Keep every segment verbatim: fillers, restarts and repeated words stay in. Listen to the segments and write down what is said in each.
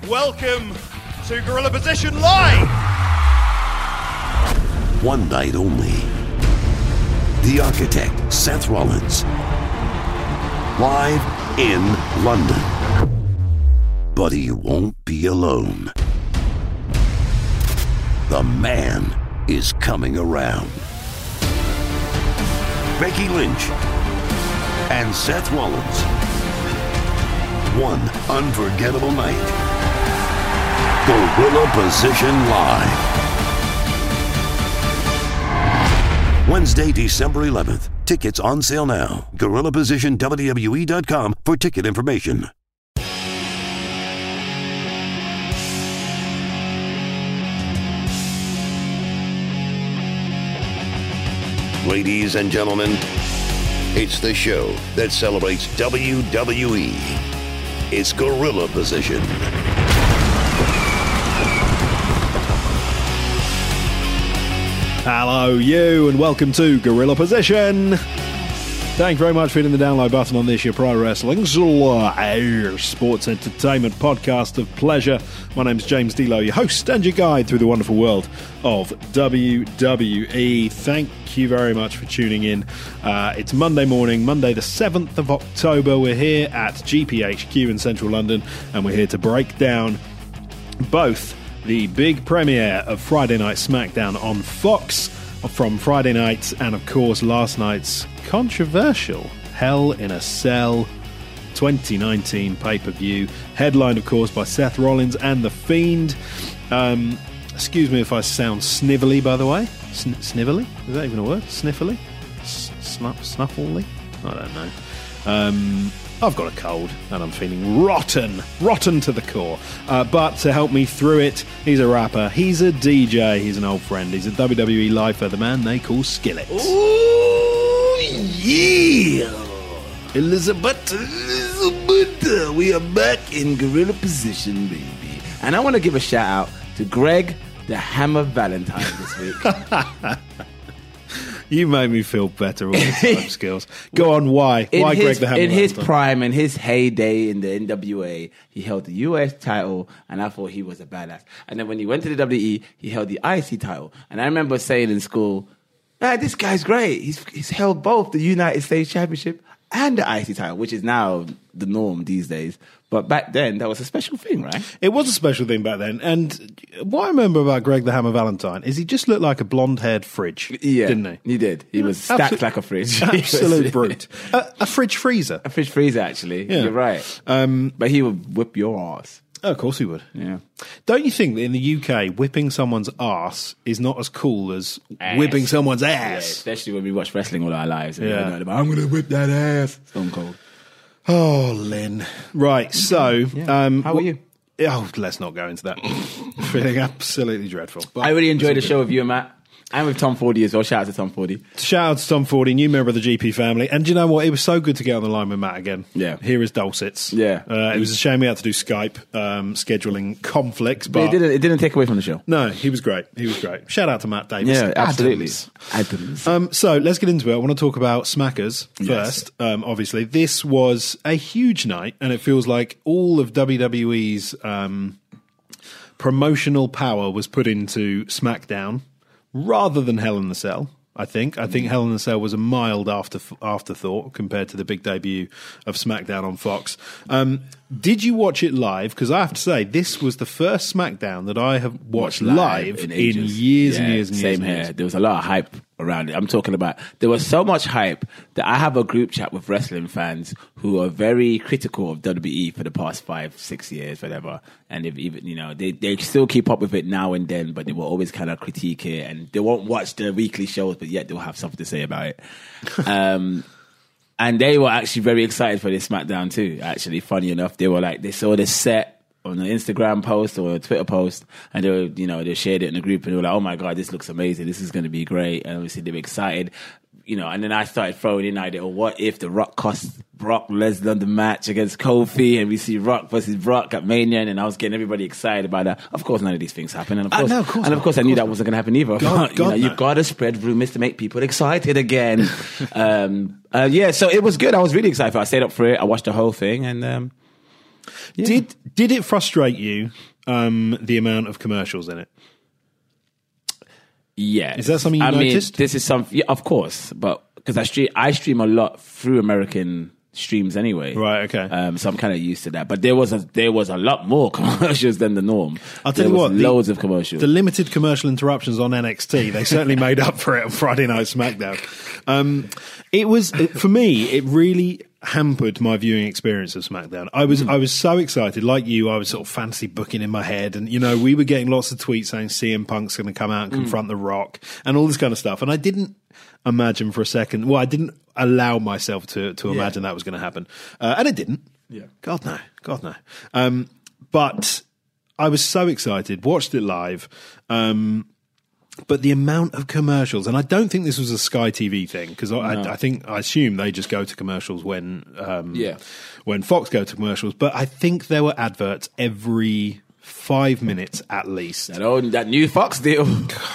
Welcome to Gorilla Position Live! One night only. The Architect, Seth Rollins. Live in London. But he won't be alone. The man is coming around. Becky Lynch and Seth Rollins. One unforgettable night. Gorilla Position Live. Wednesday, December eleventh. Tickets on sale now. Gorilla Position W W E dot com for ticket information. Ladies and gentlemen, it's the show that celebrates W W E. It's Gorilla Position. Hello, you, and welcome to Gorilla Position. Thank you very much for hitting the download button on this, your Pro Wrestling sports entertainment podcast of pleasure. My name's James D'Lo, your host and your guide through the wonderful world of W W E. Thank you very much for tuning in. Uh, it's Monday morning, Monday the seventh of October. We're here at G P H Q in central London, and we're here to break down both the big premiere of Friday Night SmackDown on Fox from Friday night, and of course last night's controversial Hell in a Cell twenty nineteen pay-per-view, headlined of course by Seth Rollins and The Fiend. Um, excuse me if I sound snivelly, by the way. Sn- snivelly? Is that even a word? Sniffly? S- snuff- snuffly? I don't know. Um... I've got a cold and I'm feeling rotten, rotten to the core. Uh, but to help me through it, he's a rapper, he's a D J, he's an old friend, he's a W W E lifer, the man they call Skillet. Ooh, yeah! Elizabeth, Elizabeth, we are back in Gorilla Position, baby. And I want to give a shout out to Greg the Hammer Valentine this week. You made me feel better all the time, Skills. Go on, why? In why his, Greg the Hammer In his Valentine? prime, in his heyday in the N W A, he held the U S title, and I thought he was a badass. And then when he went to the W W E, he held the I C title. And I remember saying in school, ah, this guy's great. He's, he's held both the United States Championship and the I C title, which is now the norm these days. But back then, that was a special thing, right? It was a special thing back then. And what I remember about Greg the Hammer Valentine is he just looked like a blonde-haired fridge, Yeah, didn't he? He did. He was stacked Absolute- like a fridge. Absolute brute. A, a fridge freezer. A fridge freezer, actually. Yeah. You're right. Um, but he would whip your ass. Oh, of course he would. Yeah. Don't you think that in the U K, whipping someone's ass is not as cool as Ass. whipping someone's Yeah, ass? especially when we watch wrestling all our lives. And Yeah. we're like, I'm going to whip that ass. Stone Cold. Oh, Lynn. Right, so... Yeah. Um, How are you? Oh, let's not go into that. Feeling absolutely dreadful. But I really enjoyed the show with you and Matt. And with Tom Fordy as well. Shout out to Tom Fordy. Shout out to Tom Fordy, new member of the G P family. And do you know what? It was so good to get on the line with Matt again. Yeah. Hear his dulcets. Yeah. Uh, it was a shame we had to do Skype um, scheduling conflicts. But, But it didn't, it didn't take away from the show. No, he was great. He was great. Shout out to Matt Davis. Yeah, absolutely. Adams. Adams. Um, so let's get into it. I want to talk about Smackers Yes. first. Um, obviously, this was a huge night, and it feels like all of W W E's um, promotional power was put into SmackDown rather than Hell in a Cell. I think. I think Hell in a Cell was a mild after afterthought compared to the big debut of SmackDown on Fox. Um, did you watch it live? Because I have to say, this was the first SmackDown that I have watched, watched live, live in, in years yeah, and years and same years. Same here. Years. There was a lot of hype around it. I'm talking about, there was so much hype that I have a group chat with wrestling fans who are very critical of W W E for the past five, six years, whatever. And they've even, you know, they, they still keep up with it now and then, but they will always kind of critique it, and they won't watch the weekly shows, but yet they'll have something to say about it. um, and they were actually very excited for this SmackDown too, actually. Funny enough, they were like, they saw the set on an Instagram post or a Twitter post, and they were, you know, they shared it in the group, and they were like, oh my God, this looks amazing. This is going to be great. And obviously they were excited, you know, and then I started throwing in the idea, oh, what if The Rock cost Brock Lesnar the match against Kofi, and we see Rock versus Brock at Mania, and I was getting everybody excited about that. Of course, none of these things happen. And of Uh, course, no, of course and of not. course I Of knew course that not. wasn't going to happen either. God, you God, know, no. you've got to spread rumors to make people excited again. um, uh, yeah, so it was good. I was really excited for it. I stayed up for it. I watched the whole thing, and um, Yeah. Did did it frustrate you, um, the amount of commercials in it? Yeah. Is that something you I noticed? mean, this is something, yeah, of course, but because I stream, I stream a lot through American streams anyway. Right, okay. Um, so I'm kind of used to that. But there was a there was a lot more commercials than the norm. I'll tell there you was what, loads the, of commercials. The limited commercial interruptions on N X T, they certainly made up for it on Friday Night SmackDown. Um, it was it, for me, it really hampered my viewing experience of SmackDown. I was mm. I was so excited, like you. I was sort of fantasy booking in my head, and you know, we were getting lots of tweets saying C M Punk's going to come out and confront mm. The Rock and all this kind of stuff, and I didn't imagine for a second. Well, I didn't allow myself to to imagine yeah. that was going to happen, uh, and it didn't. Yeah, God no, God no. Um, but I was so excited, watched it live. Um, But the amount of commercials, and I don't think this was a Sky T V thing, because no. I, I think I assume they just go to commercials when um, yeah. when Fox go to commercials. But I think there were adverts every five minutes at least. That old, that new Fox deal.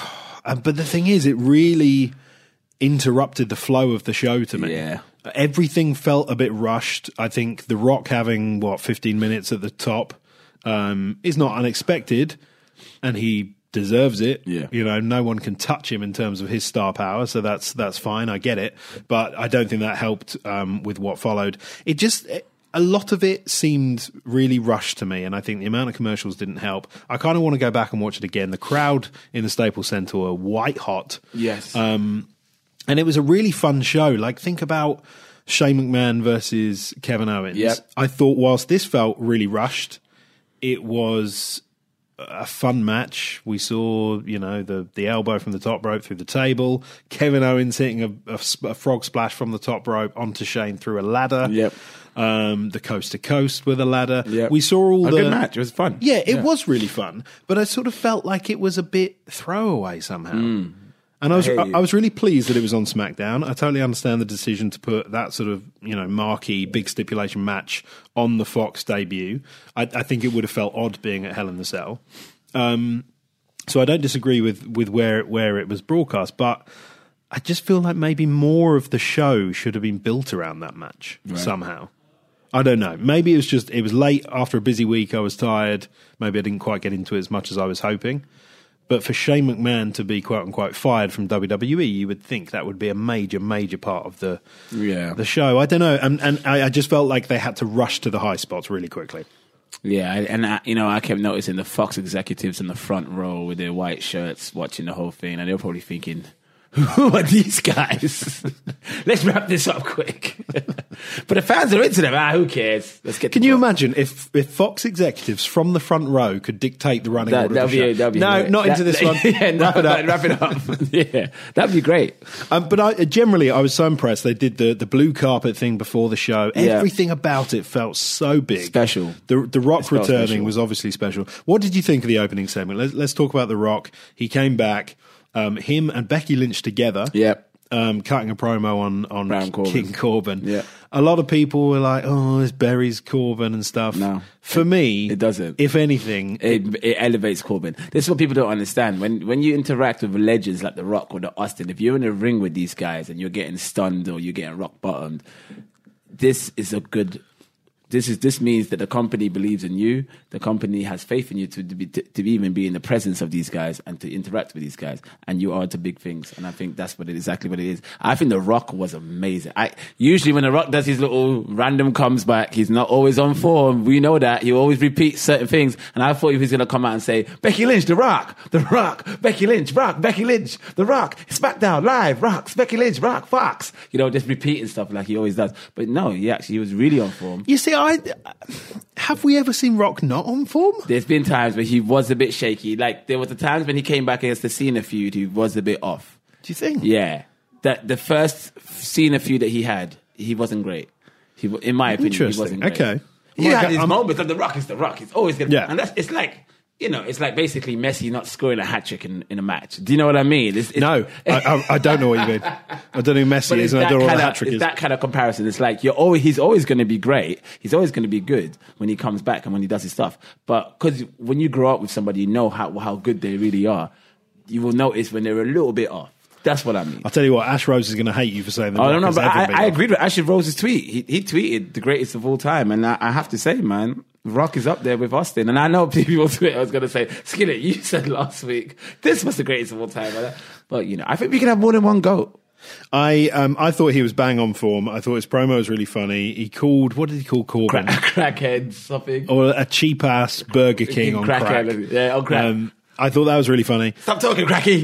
But the thing is, it really interrupted the flow of the show to me. Yeah. Everything felt a bit rushed. I think The Rock having, what, fifteen minutes at the top um, is not unexpected, and he deserves it. Yeah. You know, no one can touch him in terms of his star power, so that's that's fine. I get it. But I don't think that helped um, with what followed. It just... It, a lot of it seemed really rushed to me, and I think the amount of commercials didn't help. I kind of want to go back and watch it again. The crowd in the Staples Center were white hot. Yes. Um, and it was a really fun show. Like, think about Shane McMahon versus Kevin Owens. Yep. I thought whilst this felt really rushed, it was a fun match. We saw, you know, the, the elbow from the top rope through the table. Kevin Owens hitting a, a, a frog splash from the top rope onto Shane through a ladder. Yep. Um, the coast to coast with a ladder. Yep. We saw all a the good match. It was fun. Yeah, it yeah. was really fun. But I sort of felt like it was a bit throwaway somehow. Mm. And I was I, I, I was really pleased that it was on SmackDown. I totally understand the decision to put that sort of, you know, marquee big stipulation match on the Fox debut. I, I think it would have felt odd being at Hell in the Cell. Um, so I don't disagree with with where where it was broadcast, but I just feel like maybe more of the show should have been built around that match right. somehow. I don't know. Maybe it was just it was late after a busy week. I was tired. Maybe I didn't quite get into it as much as I was hoping. But for Shane McMahon to be quote unquote fired from W W E, you would think that would be a major, major part of the yeah. the show. I don't know, and and I, I just felt like they had to rush to the high spots really quickly. Yeah, and I, you know, I kept noticing the Fox executives in the front row with their white shirts watching the whole thing, and they were probably thinking, who are these guys? Let's wrap this up quick. But the fans are into them. Ah, who cares? Let's get. Can you imagine if, if Fox executives from the front row could dictate the running that, order of the show? Be, that'd be no, great. not that, into this one. Yeah, no, wrap it up. Wrap it up. Yeah, that'd be great. Um, but I, generally, I was so impressed. They did the, the blue carpet thing before the show. Yeah. Everything about it felt so big, special. The the Rock returning special. was obviously special. What did you think of the opening segment? Let's, let's talk about the Rock. He came back. Um, him and Becky Lynch together. Yep. Um, cutting a promo on, on Corbin. King Corbin. Yeah. A lot of people were like, oh, it's Berry's Corbin and stuff. No. For me, it doesn't. If anything, it, it elevates Corbin. This is what people don't understand. When when you interact with legends like The Rock or the Austin, if you're in a ring with these guys and you're getting stunned or you're getting rock bottomed, this is a good. This is this means that the company believes in you. The company has faith in you to, to be to, to even be in the presence of these guys and to interact with these guys. And you are to big things. And I think that's what it, exactly what it is. I think The Rock was amazing. I usually when The Rock does his little random comes back, he's not always on form. We know that he always repeats certain things. And I thought he was going to come out and say Becky Lynch, The Rock, The Rock, Becky Lynch, Rock, Becky Lynch, The Rock, SmackDown Live, Rocks, Becky Lynch, Rock, Fox. You know, just repeating stuff like he always does. But no, he actually he was really on form. You see. I, have we ever seen Rock not on form? There's been times where he was a bit shaky. Like there was the times when he came back against the Cena feud, he was a bit off. Do you think? Yeah, that the first Cena feud that he had, he wasn't great. He, in my opinion, he wasn't great. Okay. He well, had his I'm, moments of The Rock is The Rock. He's always gonna, yeah. and that's it's like. You know, it's like basically Messi not scoring a hat trick in, in a match. Do you know what I mean? It's, it's, no, I, I, I don't know what you mean. I don't know who Messi is, and I don't know what a hat trick is. It's that kind of comparison. It's like you're always he's always going to be great. He's always going to be good when he comes back and when he does his stuff. But because when you grow up with somebody, you know how how good they really are. You will notice when they're a little bit off. That's what I mean. I'll tell you what, Ash Rose is going to hate you for saying that. I don't know, but I, I agreed with Ashley Rose's tweet. He, he tweeted the greatest of all time, and I, I have to say, man, Rock is up there with Austin. And I know people on Twitter was going to say, Skillet, you said last week this was the greatest of all time. But, you know, I think we can have more than one GOAT. I um I thought he was bang on form. I thought his promo was really funny. He called, what did he call Corbin? Crack, crackhead something. Or a cheap ass Burger King on crack. Yeah, on crack. Um, I thought that was really funny. Stop talking, Cracky.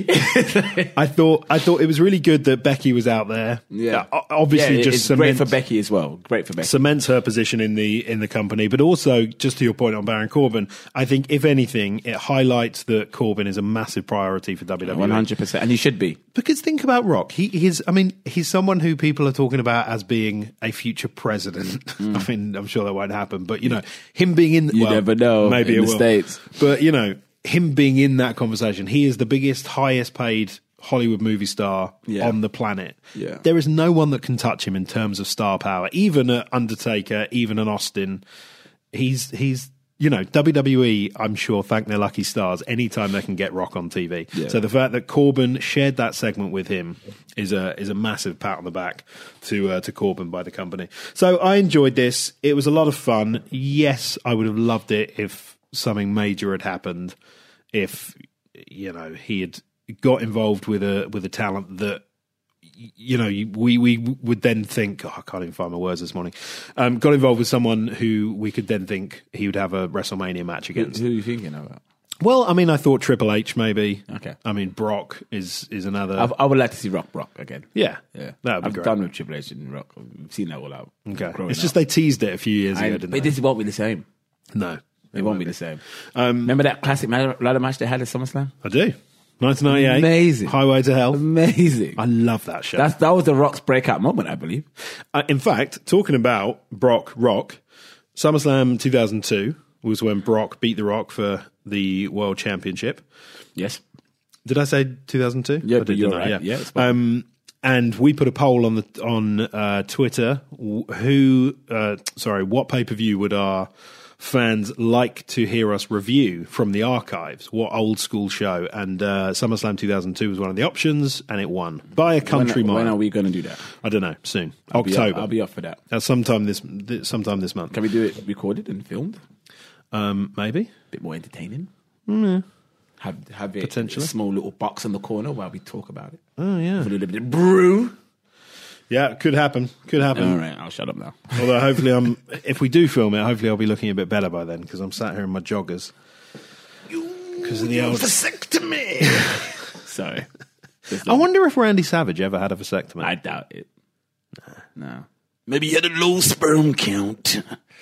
I thought I thought it was really good that Becky was out there. Yeah, uh, obviously, yeah, just it's cements, great for Becky as well. Great for Becky. Cements her position in the in the company, but also just to your point on Baron Corbin, I think if anything, it highlights that Corbin is a massive priority for W W E. One hundred percent, and he should be. Because think about Rock. He he's I mean he's someone who people are talking about as being a future president. Mm. I mean I'm sure that won't happen, but you know him being in you well, never know. Maybe in it the will. States, but you know. Him being in that conversation, he is the biggest, highest paid Hollywood movie star yeah. on the planet. Yeah. There is no one that can touch him in terms of star power. Even an Undertaker, even an Austin. He's, he's, you know, W W E, I'm sure, thank their lucky stars anytime they can get Rock on T V. Yeah. So the fact that Corbin shared that segment with him is a is a massive pat on the back to uh, to Corbin by the company. So I enjoyed this. It was a lot of fun. Yes, I would have loved it if something major had happened. If you know he had got involved with a with a talent that you know we we would then think, oh, I can't even find my words this morning. Um, got involved with someone who we could then think he would have a WrestleMania match against. Who, who are you thinking about? Well, I mean, I thought Triple H maybe. Okay. I mean, Brock is is another. I've, I would like to see Rock Brock again. Yeah, Yeah, that would be I've great. done with Triple H and Rock. We've seen that all out. Okay, growing it's just up. they teased it a few years I, ago, didn't but they? this won't be the same. No, It won't be the same. Um, Remember that classic ladder match they had at SummerSlam? I do. nineteen ninety-eight, Amazing. Highway to Hell. Amazing. I love that show. That's, that was the Rock's breakout moment, I believe. Uh, in fact, talking about Brock Rock, SummerSlam two thousand two was when Brock beat The Rock for the World Championship. Yes. Did I say two thousand two? Yeah, I but did, you're didn't I? right. Yeah. Yeah, it's fine. um, and we put a poll on the on uh, Twitter. Who, uh, sorry, what pay per view would our fans like to hear us review from the archives? What old school show? And uh, SummerSlam two thousand two was one of the options, and it won by a country when, mile. when are we going to do that? I don't know. Soon, I'll be October. up, I'll be up for that. Uh, sometime this, this, sometime this month. Can we do it recorded and filmed? Um, maybe. A bit more entertaining. Mm, Have have it Potentially. a small little box in the corner while we talk about it. oh yeah, With a little bit of brew. yeah. Could happen. Could happen. All right, I'll shut up now. Although hopefully, I'm. If we do film it, hopefully I'll be looking a bit better by then because I'm sat here in my joggers. Because of the old vasectomy. Sorry. I wonder if Randy Savage ever had a vasectomy. I doubt it. No. Maybe he had a low sperm count.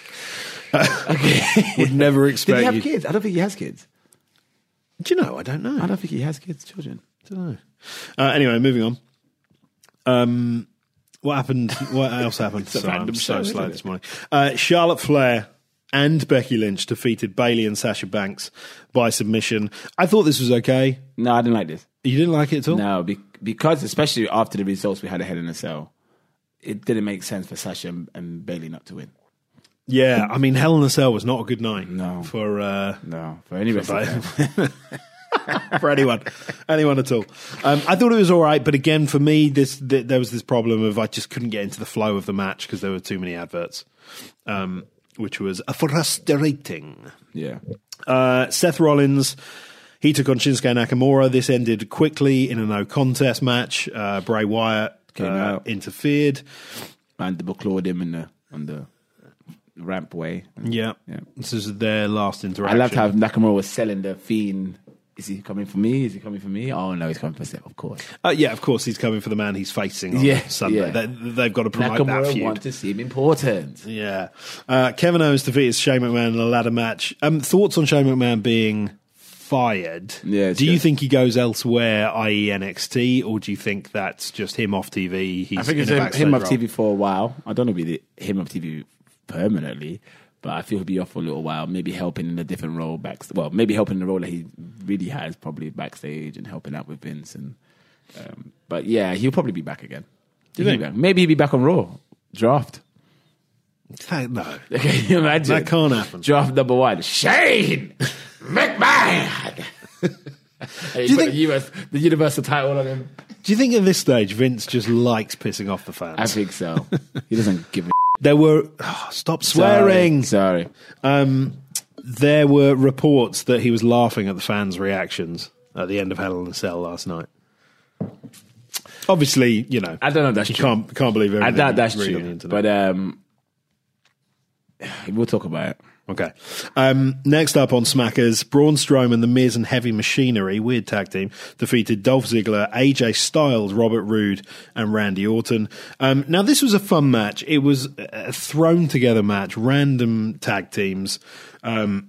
Okay. Would never Did expect he have you. kids? I don't think he has kids. Do you know? I don't know. I don't think he has kids, children. don't know. Uh, anyway, moving on. Um, what happened? What else happened? a Sorry, I'm random so show, slow isn't it? this morning. Uh, Charlotte Flair and Becky Lynch defeated Bayley and Sasha Banks by submission. I thought this was okay. No, I didn't like this. You didn't like it at all? No, be- because especially after the results we had ahead in the cell, it didn't make sense for Sasha and, and Bayley not to win. Yeah, I mean, Hell in a Cell was not a good night. No. For uh, No, for any rest for, of them. for anyone, anyone at all. Um, I thought it was all right, but again, for me, this th- there was this problem of I just couldn't get into the flow of the match because there were too many adverts, um, which was frustrating. Yeah. Uh, Seth Rollins, he took on Shinsuke Nakamura. This ended quickly in a no contest match. Uh, Bray Wyatt Came uh, out. interfered. And they clawed him in the, on the ramp way. Yeah. Yeah. This is their last I interaction. loved how Nakamura was selling the Fiend. Is he coming for me? Is he coming for me? Oh, no, he's coming for Seth, of course. Uh, yeah, of course, he's coming for the man he's facing on Yeah, Sunday. yeah. They, they've got to promote that Nakamura feud. wants to seem important. Yeah. Uh, Kevin Owens defeated Shane McMahon in a ladder match. Um, thoughts on Shane McMahon being fired? Yeah, it's do you good. think he goes elsewhere, that is. N X T, or do you think that's just him off T V? He's I think in it's a him, backstage him off role? T V for a while. I don't know if it'll be the, him off T V permanently, but I feel he'll be off for a little while, maybe helping in a different role back. Well, maybe helping in the role that he really has, probably backstage and helping out with Vince. And um, but yeah, he'll probably be back again. Do you He'll think? be back. Maybe he'll be back on Raw draft. No. Can you imagine? That can't happen. Draft number one, Shane McMahon. Do you you think- think the, U S, the Universal title on him? Do you think at this stage Vince just likes pissing off the fans? I think so. He doesn't give a There were oh, stop swearing. Sorry. Um, there were reports that he was laughing at the fans' reactions at the end of Hell in a Cell last night. Obviously, you know, I don't know if that's you true. can't can't believe everything. I doubt that's you read on the true. internet. But um, we'll talk about it. Okay. Um, next up on Smackers, Braun Strowman, The Miz and Heavy Machinery, weird tag team, defeated Dolph Ziggler, A J Styles, Robert Roode, and Randy Orton. Um, now, this was a fun match. It was a thrown together match, random tag teams. Um,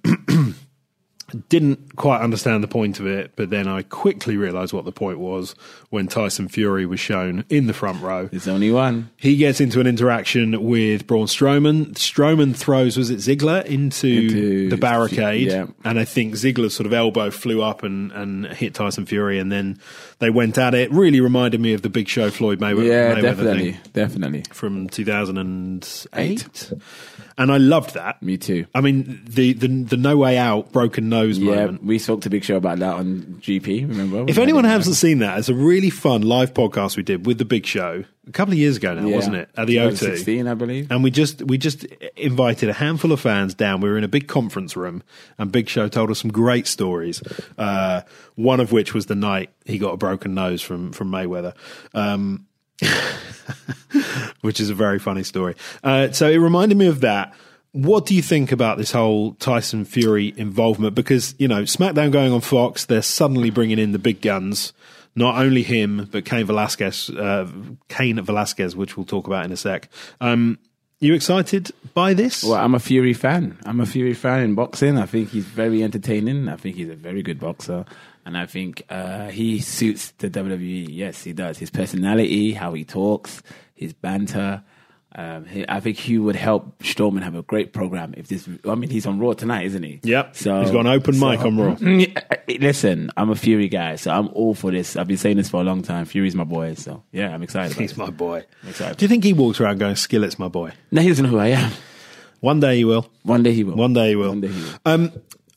didn't quite understand the point of it, but then I quickly realised what the point was when Tyson Fury was shown in the front row. There's only one. He gets into an interaction with Braun Strowman. Strowman throws, was it Ziggler, into, Into- the barricade. yeah. And I think Ziggler's sort of elbow flew up and, and hit Tyson Fury, and then they went at it. Really reminded me of the Big Show Floyd Mayweather, Yeah, Mayweather definitely. thing Definitely. from two thousand eight. And I loved that. Me too. I mean, the, the, the No Way Out broken nose Yeah, moment. we spoke to Big Show about that on G P, remember? If We anyone had it, hasn't seen that, it's a really fun live podcast we did with the Big Show a couple of years ago now, yeah. wasn't it? At the O two. twenty sixteen, I believe. And we just we just invited a handful of fans down. We were in a big conference room, and Big Show told us some great stories. Uh, one of which was the night he got a broken nose from from Mayweather. Um, which is a very funny story. Uh, so it reminded me of that. What do you think about this whole Tyson Fury involvement? Because, you know, SmackDown going on Fox, they're suddenly bringing in the big guns. Not only him, but Cain Velasquez, uh, Cain Velasquez, which we'll talk about in a sec. Um, you excited by this? Well, I'm a Fury fan. I'm a Fury fan in boxing. I think he's very entertaining. I think he's a very good boxer. And I think uh, he suits the W W E. Yes, he does. His personality, how he talks, his banter. Um, he, I think he would help Strowman have a great program. If this, I mean, he's on Raw tonight, isn't he? Yep. So He's got an open so- mic on Raw. Listen, I'm a Fury guy, so I'm all for this. I've been saying this for a long time. Fury's my boy, so yeah, I'm excited. About He's it. my boy. I'm excited. Do you think he walks around going, Skillet's my boy? No, he doesn't know who I am. One day he will. One day he will. One day he will. One day he will. Um,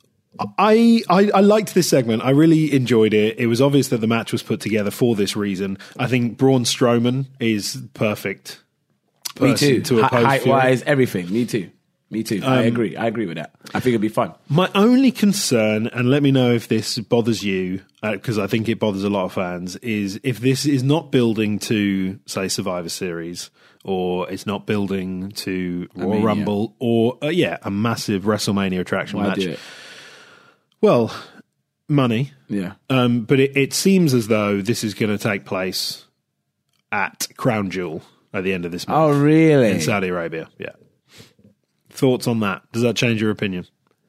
I, I I liked this segment. I really enjoyed it. It was obvious that the match was put together for this reason. I think Braun Strowman is perfect. Me person too. To oppose Height Fury. wise, everything. Me too. Me too. I agree. I agree with that. I think it'd be fun. My only concern, and let me know if this bothers you, because I think it bothers a lot of fans, is if this is not building to, say, Survivor Series, or it's not building to Royal mean, Rumble, or, uh, yeah, a massive WrestleMania attraction Why match. do it? Well, money. Yeah. Um, but it, it seems as though this is going to take place at Crown Jewel at the end of this month. Oh, really? In Saudi Arabia, yeah. Thoughts on that? Does that change your opinion?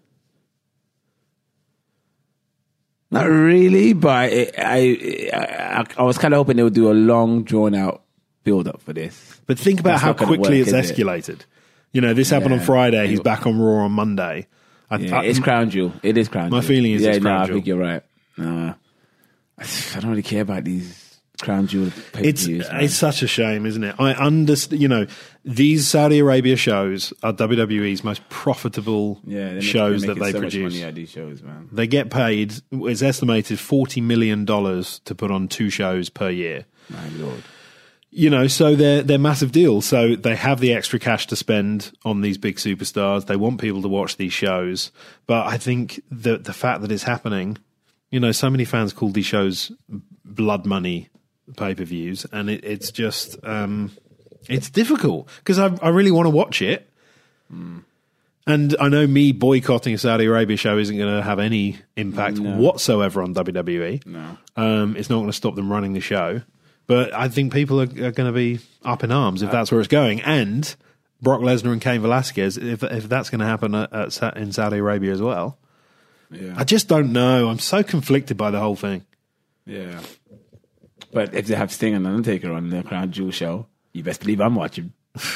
Not really, but it, I, I I was kind of hoping they would do a long, drawn out build up for this. But think about That's how not gonna quickly work, it's is it? escalated. You know, this happened on Yeah. Friday. He's back on Raw on Monday. I, Yeah, I- it's Crown Jewel. It is Crown My Jewel. feeling is yeah, it's no, Crown I Jewel. think you're right. No, I don't really care about these Crown Jewel It's pay-per-views. man. it's such a shame, isn't it? I understand. You know, these Saudi Arabia shows are W W E's most profitable yeah, they're shows making, that they so produce. Much money out of these shows, man. They get paid. It's estimated forty million dollars to put on two shows per year. My lord. You know, so they're they're massive deals. So they have the extra cash to spend on these big superstars. They want people to watch these shows. But I think the the fact that it's happening, you know, so many fans call these shows blood money pay-per-views, and it, it's just um, it's difficult because I I really want to watch it. Mm. And I know me boycotting a Saudi Arabia show isn't going to have any impact No. whatsoever on W W E. No. Um, it's not going to stop them running the show. But I think people are, are going to be up in arms if that's where it's going. And Brock Lesnar and Cain Velasquez, if if that's going to happen at, at, Sa- in Saudi Arabia as well. Yeah. I just don't know. I'm so conflicted by the whole thing. Yeah. But if they have Sting and Undertaker on the Crown Jewel show, you best believe I'm watching.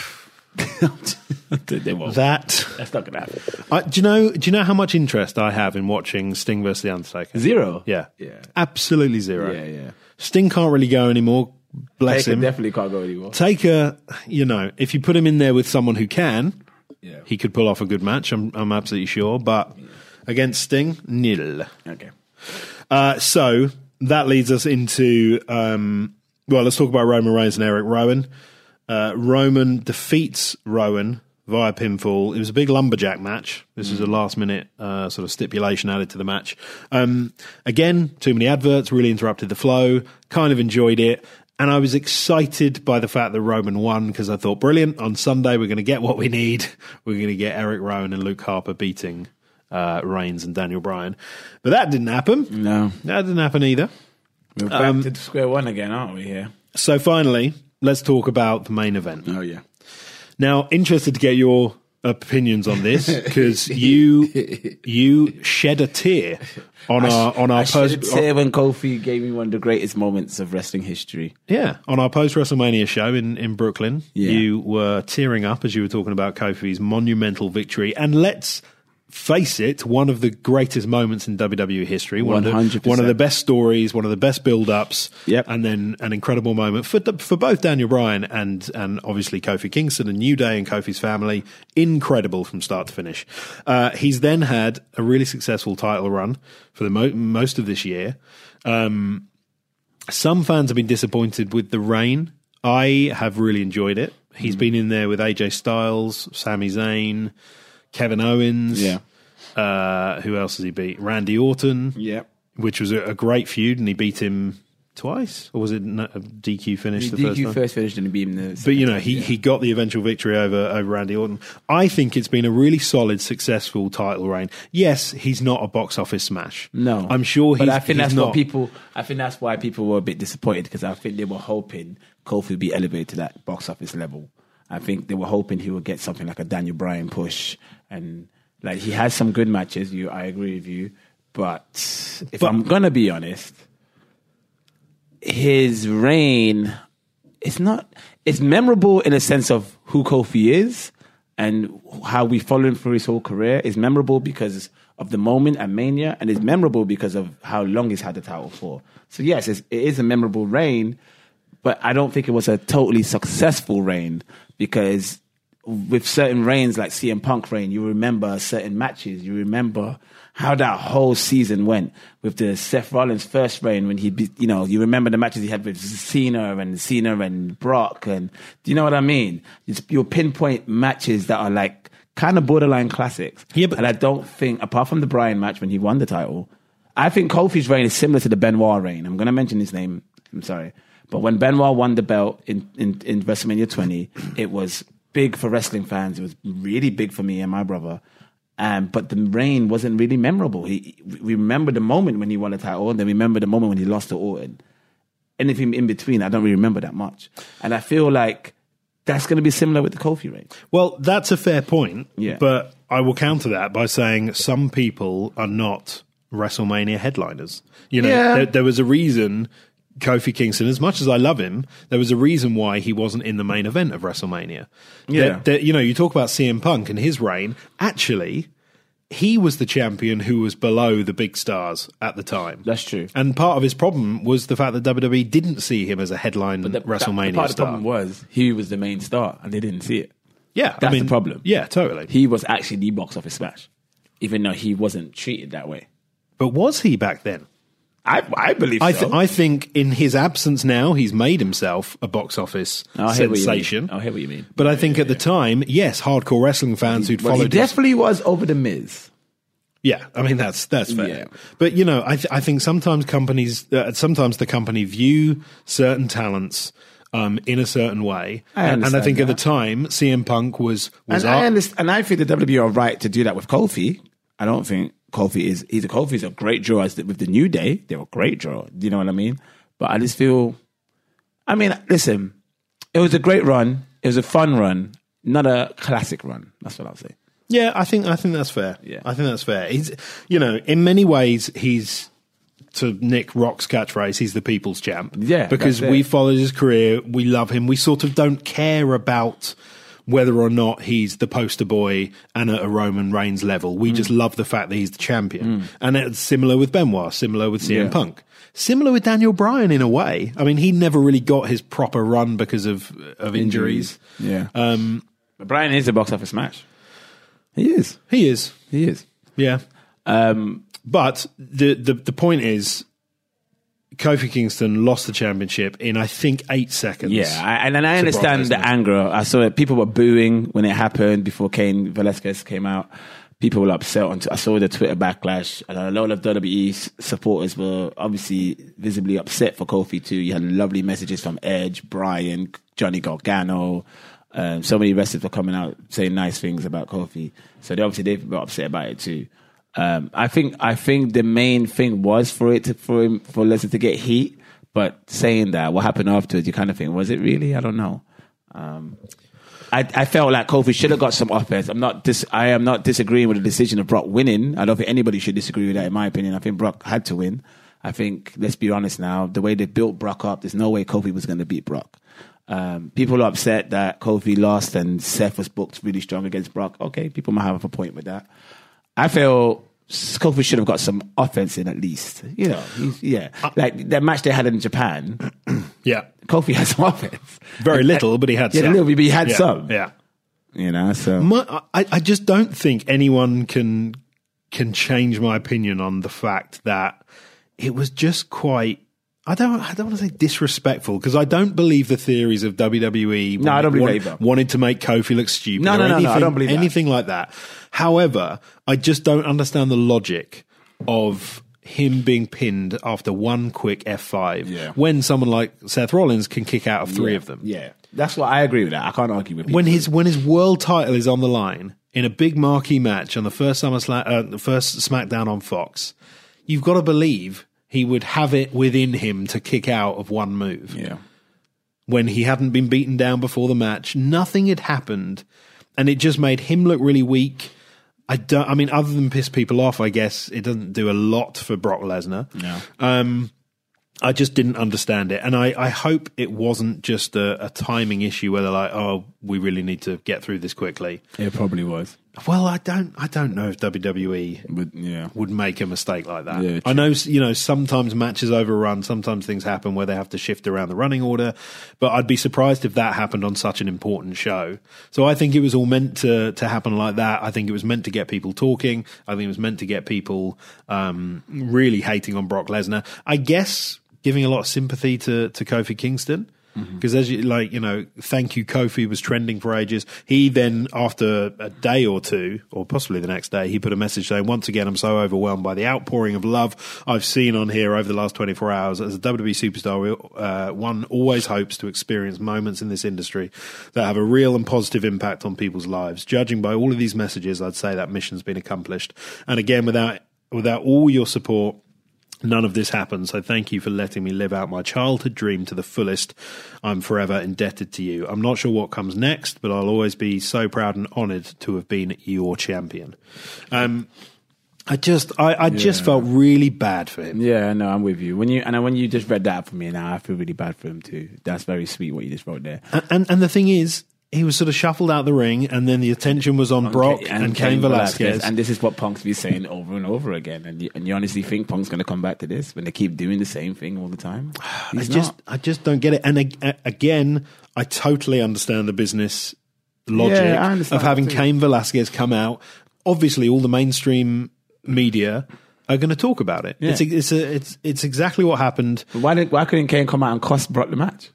They won't. That That's not going to happen. I, do you know? Do you know how much interest I have in watching Sting versus the Undertaker? Zero? Yeah, Yeah. absolutely zero. Yeah, yeah. Sting can't really go anymore. Bless Taker him. definitely can't go anymore. Taker, you know, if you put him in there with someone who can, Yeah. he could pull off a good match. I'm, I'm absolutely sure. But against Sting, nil. Okay. Uh, so that leads us into um, well, let's talk about Roman Reigns and Eric Rowan. Uh, Roman defeats Rowan via pinfall. It was a big lumberjack match. This was a last-minute uh, sort of stipulation added to the match. Um, again, too many adverts, really interrupted the flow. Kind of enjoyed it. And I was excited by the fact that Roman won because I thought, brilliant, on Sunday we're going to get what we need. We're going to get Eric Rowan and Luke Harper beating uh, Reigns and Daniel Bryan. But that didn't happen. No. That didn't happen either. We're back um, to square one again, aren't we, here? So finally, let's talk about the main event. Oh, yeah. Now, interested to get your opinions on this because you you shed a tear on I our sh- on our I post. shed a tear when Kofi gave me one of the greatest moments of wrestling history. Yeah, on our post WrestleMania show in in Brooklyn, yeah. you were tearing up as you were talking about Kofi's monumental victory, and let's face it, one of the greatest moments in W W E history. One one hundred percent. of the one of the best stories, one of the best build-ups, yep. and then an incredible moment for for both Daniel Bryan and and obviously Kofi Kingston and New Day and Kofi's family. Incredible from start to finish. Uh, he's then had a really successful title run for the mo- most of this year. Um, some fans have been disappointed with the reign. I have really enjoyed it. He's mm. been in there with A J Styles, Sami Zayn, Kevin Owens. Yeah. Uh, who else has he beat? Randy Orton. Yeah. Which was a, a great feud, and he beat him twice? Or was it a D Q finish the D Q first time? first finished and he beat him the But, you know, time, he, yeah. he got the eventual victory over, over Randy Orton. I think it's been a really solid, successful title reign. Yes, he's not a box office smash. No. I'm sure he's But I think he's that's not. what people, I think that's why people were a bit disappointed because I think they were hoping Kofi would be elevated to that box office level. I think they were hoping he would get something like a Daniel Bryan push, and like he has some good matches. You, I agree with you, but if But- I'm gonna be honest, his reign, it's not. It's memorable in a sense of who Kofi is and how we follow him through his whole career. It's memorable because of the moment at Mania, and it's memorable because of how long he's had the title for. So yes, it's, it is a memorable reign, but I don't think it was a totally successful reign because with certain reigns like C M Punk reign, you remember certain matches. You remember how that whole season went with the Seth Rollins first reign when he, beat, you know, you remember the matches he had with Cena and Cena and Brock, and do you know what I mean? It's your pinpoint matches that are like kind of borderline classics. Yeah, but- and I don't think, apart from the Bryan match when he won the title, I think Kofi's reign is similar to the Benoit reign. I'm going to mention his name. I'm sorry. But when Benoit won the belt in, in, in WrestleMania twenty, it was big for wrestling fans. It was really big for me and my brother. Um, but the reign wasn't really memorable. He, we remember the moment when he won the title, and then we remember the moment when he lost to Orton. Anything in between, I don't really remember that much. And I feel like that's going to be similar with the Kofi reign. Well, that's a fair point. Yeah. But I will counter that by saying some people are not WrestleMania headliners. You know, Yeah. there, there was a reason Kofi Kingston, as much as I love him, there was a reason why he wasn't in the main event of WrestleMania. Yeah. There- there- you know, you talk about C M Punk and his reign. Actually, he was the champion who was below the big stars at the time. That's true. And part of his problem was the fact that W W E didn't see him as a headline The, WrestleMania that, part of the star. problem was he was the main star, and they didn't see it. yeah, I That's mean, the problem. Yeah, totally. He was actually the box office smash, even though he wasn't treated that way. But was he back then? I, I believe I, so. th- I think in his absence now, he's made himself a box office I hear what you mean. sensation. I hear what you mean. But I think at the time, yes, hardcore wrestling fans who'd Well, he followed his- definitely was over the Miz. Yeah, I mean that's that's fair. Yeah. But you know, I th- I think sometimes companies, uh, sometimes the company view certain talents um, in a certain way, I and, and I understand think at the that. time, C M Punk was was And I ar- understand, and I think the W W E are right to do that with Kofi. I don't think Kofi is he's a Kofi's a great draw. As the, with the New Day, they were a great draw. Do you know what I mean? But I just feel, I mean, listen, it was a great run. It was a fun run, not a classic run. That's what I'll say. Yeah, I think I think that's fair. Yeah. I think that's fair. He's, you know, in many ways, he's, to Nick Rock's catchphrase, he's the people's champ. Yeah, because that's it. we followed his career, we love him. We sort of don't care about whether or not he's the poster boy and at a Roman Reigns level. We Mm. just love the fact that he's the champion. And it's similar with Benoit, similar with C M Yeah. Punk. Similar with Daniel Bryan in a way. I mean, he never really got his proper run because of of injuries. Yeah. Um, but Bryan is a box office smash. He is. He is. He is. Yeah. Um, But the, the the point is, Kofi Kingston lost the championship in, I think, eight seconds. Yeah, I, and, and I understand the anger. I saw it. People were booing when it happened before Cain Velasquez came out. People were upset. On t- I saw the Twitter backlash. And a lot of W W E supporters were obviously visibly upset for Kofi too. You had lovely messages from Edge, Bryan, Johnny Gargano. Um, so many wrestlers were coming out saying nice things about Kofi. So they obviously they were upset about it too. Um, I think I think the main thing was for it to, for him for Lesnar to get heat, but saying that, what happened afterwards, you kind of think, was it really? I don't know. Um, I, I felt like Kofi should have got some offense. I'm not dis- I am not disagreeing with the decision of Brock winning. I don't think anybody should disagree with that. In my opinion, I think Brock had to win. I think, let's be honest now, the way they built Brock up, there's no way Kofi was going to beat Brock. Um, people are upset that Kofi lost and Seth was booked really strong against Brock. Okay, people might have a point with that. I feel Kofi should have got some offense in at least. You know, he's, yeah. Like that match they had in Japan. Yeah. Kofi had some offense. Very little, but he had yeah, some. A little bit, but he had yeah. some. Yeah. You know, so. My, I, I just don't think anyone can can change my opinion on the fact that it was just quite. I don't. I don't want to say disrespectful because I don't believe the theories of W W E. No, I don't believe want, that either. Wanted to make Kofi look stupid. No, or no, no, anything, no, I don't believe that. anything like that. However, I just don't understand the logic of him being pinned after one quick F five yeah. when someone like Seth Rollins can kick out of three yeah, of them. Yeah, that's what I agree with that. I can't argue with people. When his when his world title is on the line in a big marquee match on the first Summer Sla- uh, the first SmackDown on Fox, you've got to believe he would have it within him to kick out of one move. Yeah. When he hadn't been beaten down before the match, nothing had happened, and it just made him look really weak. I don't. I mean, other than piss people off, I guess it doesn't do a lot for Brock Lesnar. No. Um, I just didn't understand it, and I, I hope it wasn't just a, a timing issue where they're like, "Oh, we really need to get through this quickly." It probably was. Well, I don't. I don't know if W W E But, yeah. would make a mistake like that. Yeah, I know, you know, sometimes matches overrun, sometimes things happen where they have to shift around the running order, but I'd be surprised if that happened on such an important show. So I think it was all meant to to happen like that. I think it was meant to get people talking. I think it was meant to get people um, really hating on Brock Lesnar. I guess giving a lot of sympathy to, to Kofi Kingston. Because mm-hmm. as you like, you know, thank you, Kofi was trending for ages. He then, after a day or two, or possibly the next day, he put a message saying, once again, I'm so overwhelmed by the outpouring of love I've seen on here over the last twenty-four hours. As a W W E superstar, uh, one always hopes to experience moments in this industry that have a real and positive impact on people's lives. Judging by all of these messages, I'd say that mission's been accomplished. And again, without without all your support, none of this happens, so thank you for letting me live out my childhood dream to the fullest. I'm forever indebted to you. I'm not sure what comes next, but I'll always be so proud and honoured to have been your champion. Um, I just, I, I yeah. just felt really bad for him. Yeah, no, I'm with you. When you and when you just read that for me, now I feel really bad for him too. That's very sweet what you just wrote there. And and, and the thing is, he was sort of shuffled out the ring, and then the attention was on, on Brock K- and, and Cain Velasquez. Velasquez. And this is what Punk's been saying over and over again. And you, and you honestly think Punk's going to come back to this when they keep doing the same thing all the time? He's I just, not. I just don't get it. And ag- again, I totally understand the business logic yeah, of having Cain Velasquez come out. Obviously, all the mainstream media are going to talk about it. Yeah. It's it's a, it's it's exactly what happened. But why did why couldn't Cain come out and cost Brock the match?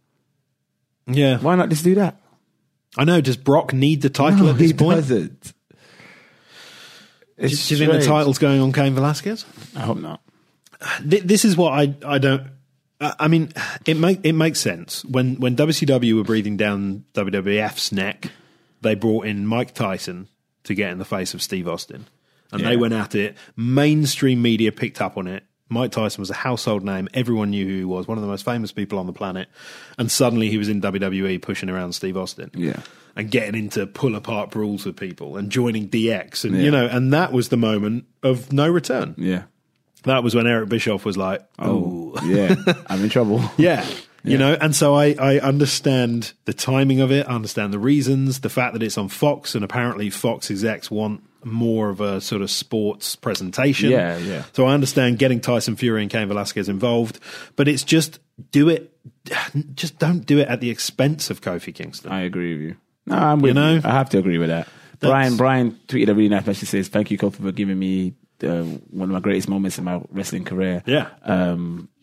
Yeah, why not just do that? I know. Does Brock need the title no, at this he point? Doesn't. It's do you think the title's going on Cain Velasquez? I hope not. This is what I I don't. I mean, it make it makes sense when when W C W were breathing down W W F's neck. They brought in Mike Tyson to get in the face of Steve Austin, and yeah. they went at it. Mainstream media picked up on it. Mike Tyson was a household name. Everyone knew who he was, one of the most famous people on the planet. And suddenly he was in W W E pushing around Steve Austin. Yeah. And getting into pull apart brawls with people and joining D X. And, yeah. you know, and that was the moment of no return. Yeah. That was when Eric Bischoff was like, oh, oh yeah, I'm in trouble. yeah. You yeah. know, and so I, I understand the timing of it. I understand the reasons, the fact that it's on Fox, and apparently Fox execs want more of a sort of sports presentation. Yeah, yeah. So I understand getting Tyson Fury and Cain Velasquez involved, but it's just do it. Just don't do it at the expense of Kofi Kingston. I agree with you. No, I'm with you. Know? you. I have to agree with that. That's, Brian Brian tweeted a really nice message. Says, "Thank you, Kofi, for giving me uh, one of my greatest moments in my wrestling career." Yeah. Um,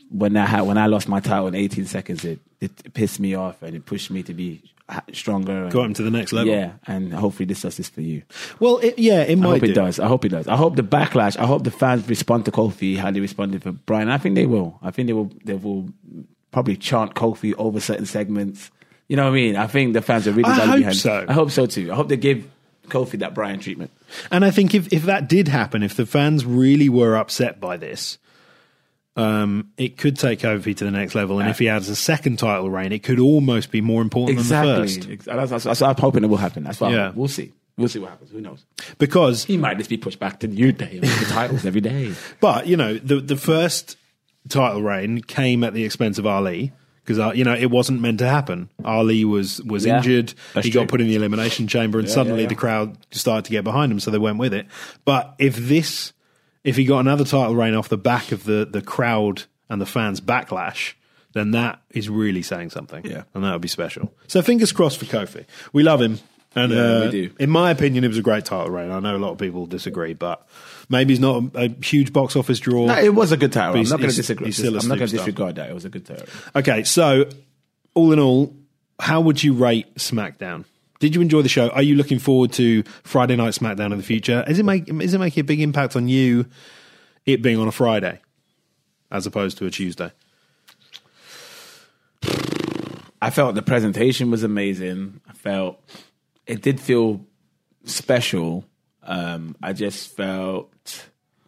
when I had when I lost my title in eighteen seconds, it, it pissed me off and it pushed me to be stronger. And, got him to the next level. Yeah, and hopefully this does this for you. Well, it, yeah, it might I hope do. it does. I hope it does. I hope the backlash. I hope the fans respond to Kofi how they responded for Brian. I think they will. I think they will. They will probably chant Kofi over certain segments. You know what I mean? I think the fans are really. I hope behind. so. I hope so too. I hope they give Kofi that Brian treatment. And I think if, if that did happen, if the fans really were upset by this, um, it could take Kofi to the next level. And uh, if he has a second title reign, it could almost be more important exactly. than the first. Exactly. That's, that's, that's what I'm hoping it will happen. That's why yeah. we'll see. We'll see what happens. Who knows? Because he might just be pushed back to New Day with the titles every day. But, you know, the the first title reign came at the expense of Ali. Because, uh, you know, it wasn't meant to happen. Ali was, was yeah, injured. He true. got put in the elimination chamber and yeah, suddenly yeah, yeah. the crowd started to get behind him, so they went with it. But if this, if he got another title reign off the back of the, the crowd and the fans' backlash, then that is really saying something. Yeah. And that would be special. So fingers crossed for Kofi. We love him. And yeah, uh, we do. In my opinion, it was a great title reign. I know a lot of people disagree, but maybe he's not a, a huge box office draw. No, it was a good title. I'm He's- not going to he's- disagree. he's still a I'm not going to superstar. disregard that. It was a good title. Okay, so all in all, how would you rate SmackDown? Did you enjoy the show? Are you looking forward to Friday Night SmackDown in the future? Is it make is it making a big impact on you, it being on a Friday as opposed to a Tuesday? I felt the presentation was amazing. I felt it did feel special. Um, I just felt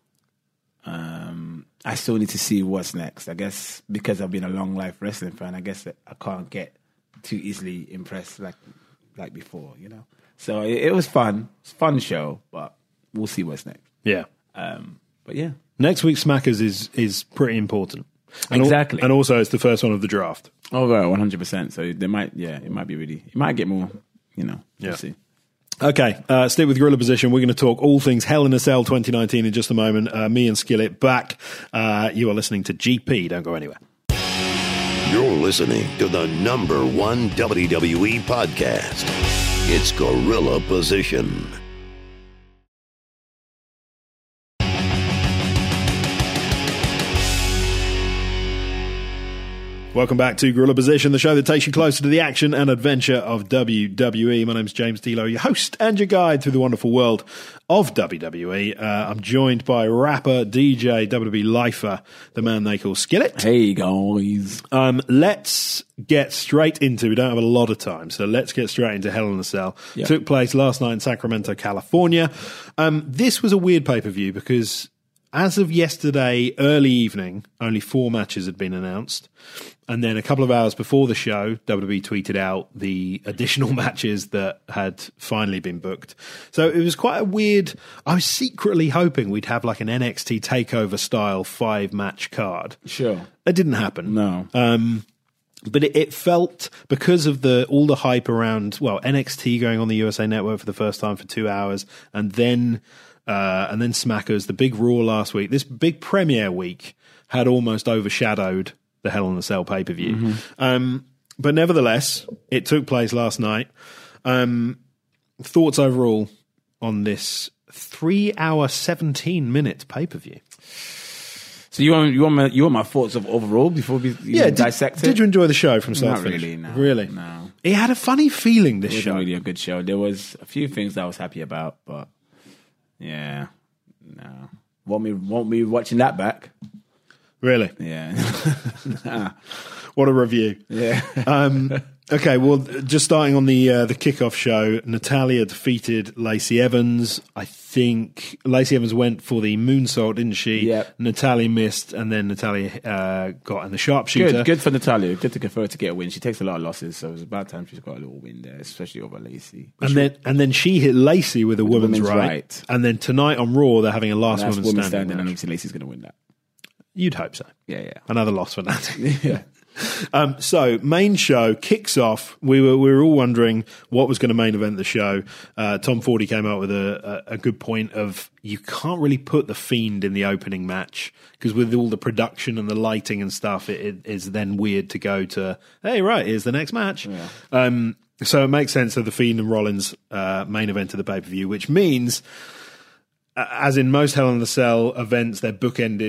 um, I still need to see what's next. I guess because I've been a long life wrestling fan, I guess I can't get too easily impressed like like before, you know. So it, it was fun. It's a fun show, but we'll see what's next. Yeah. Um, but yeah, Next week's Smackers is is pretty important. And exactly. Al- and also, it's the first one of the draft. oh, right, one hundred percent. So they might, yeah, it might be really, it might get more, you know. We'll Yeah. see. Okay, uh, stick with Gorilla Position. We're going to talk all things Hell in a Cell twenty nineteen in just a moment. Uh, me and Skillet back. Uh, you are listening to G P. Don't go anywhere. You're listening to the number one W W E podcast. It's Gorilla Position. Welcome back to Gorilla Position, the show that takes you closer to the action and adventure of W W E. My name's James D'Lo, your host and your guide through the wonderful world of W W E. Uh, I'm joined by rapper, D J, W W E lifer, the man they call Skillet. Hey, guys. Um, let's get straight into, we don't have a lot of time, so let's get straight into Hell in a Cell. Yeah. Took place last night in Sacramento, California. Um, this was a weird pay-per-view because as of yesterday, early evening, only four matches had been announced. And then a couple of hours before the show, W W E tweeted out the additional matches that had finally been booked. So it was quite a weird... I was secretly hoping we'd have like an N X T TakeOver style five-match card. Sure. It didn't happen. No. Um, but it, it felt, because of the all the hype around, well, N X T going on the U S A Network for the first time for two hours, and then uh, and then Smackers, the big Raw last week, this big premiere week had almost overshadowed the Hell in a Cell pay-per-view. Mm-hmm. Um, but nevertheless, it took place last night. Um, thoughts overall on this three-hour, seventeen-minute pay-per-view? So you want you want my, you want my thoughts of overall before we you Yeah, know, did, dissect it? did you enjoy the show from start Not to finish? really, no. Really? No. It had a funny feeling, this It show. wasn't really a good show. There was a few things that I was happy about, but yeah, no. Want me want me watching that back? Really? Yeah. Nah. What a review. Yeah. Um, okay, well, just starting on the uh, the kickoff show, Natalia defeated Lacey Evans. I think Lacey Evans went for the moonsault, didn't she? Yep. Natalia missed, and then Natalia uh, got in the sharpshooter. Good, good for Natalia. Good to for her to get a win. She takes a lot of losses, so it's about time she's got a little win there, especially over Lacey. And then, and then she hit Lacey with a With the woman's, women's right. right. And then tonight on Raw, they're having a last That's woman woman standing. standing, and match. obviously Lacey's going to win that. You'd hope so. Yeah, yeah. Another loss for that. Yeah. Um, so main show kicks off. We were we were all wondering what was going to main event the show. Uh, Tom Fordy came out with a, a, a good point of you can't really put the Fiend in the opening match because with all the production and the lighting and stuff, it, it is then weird to go to, hey, right, here's the next match. Yeah. Um, so it makes sense of the Fiend and Rollins uh, main event of the pay-per-view, which means, uh, as in most Hell in the Cell events, they're bookended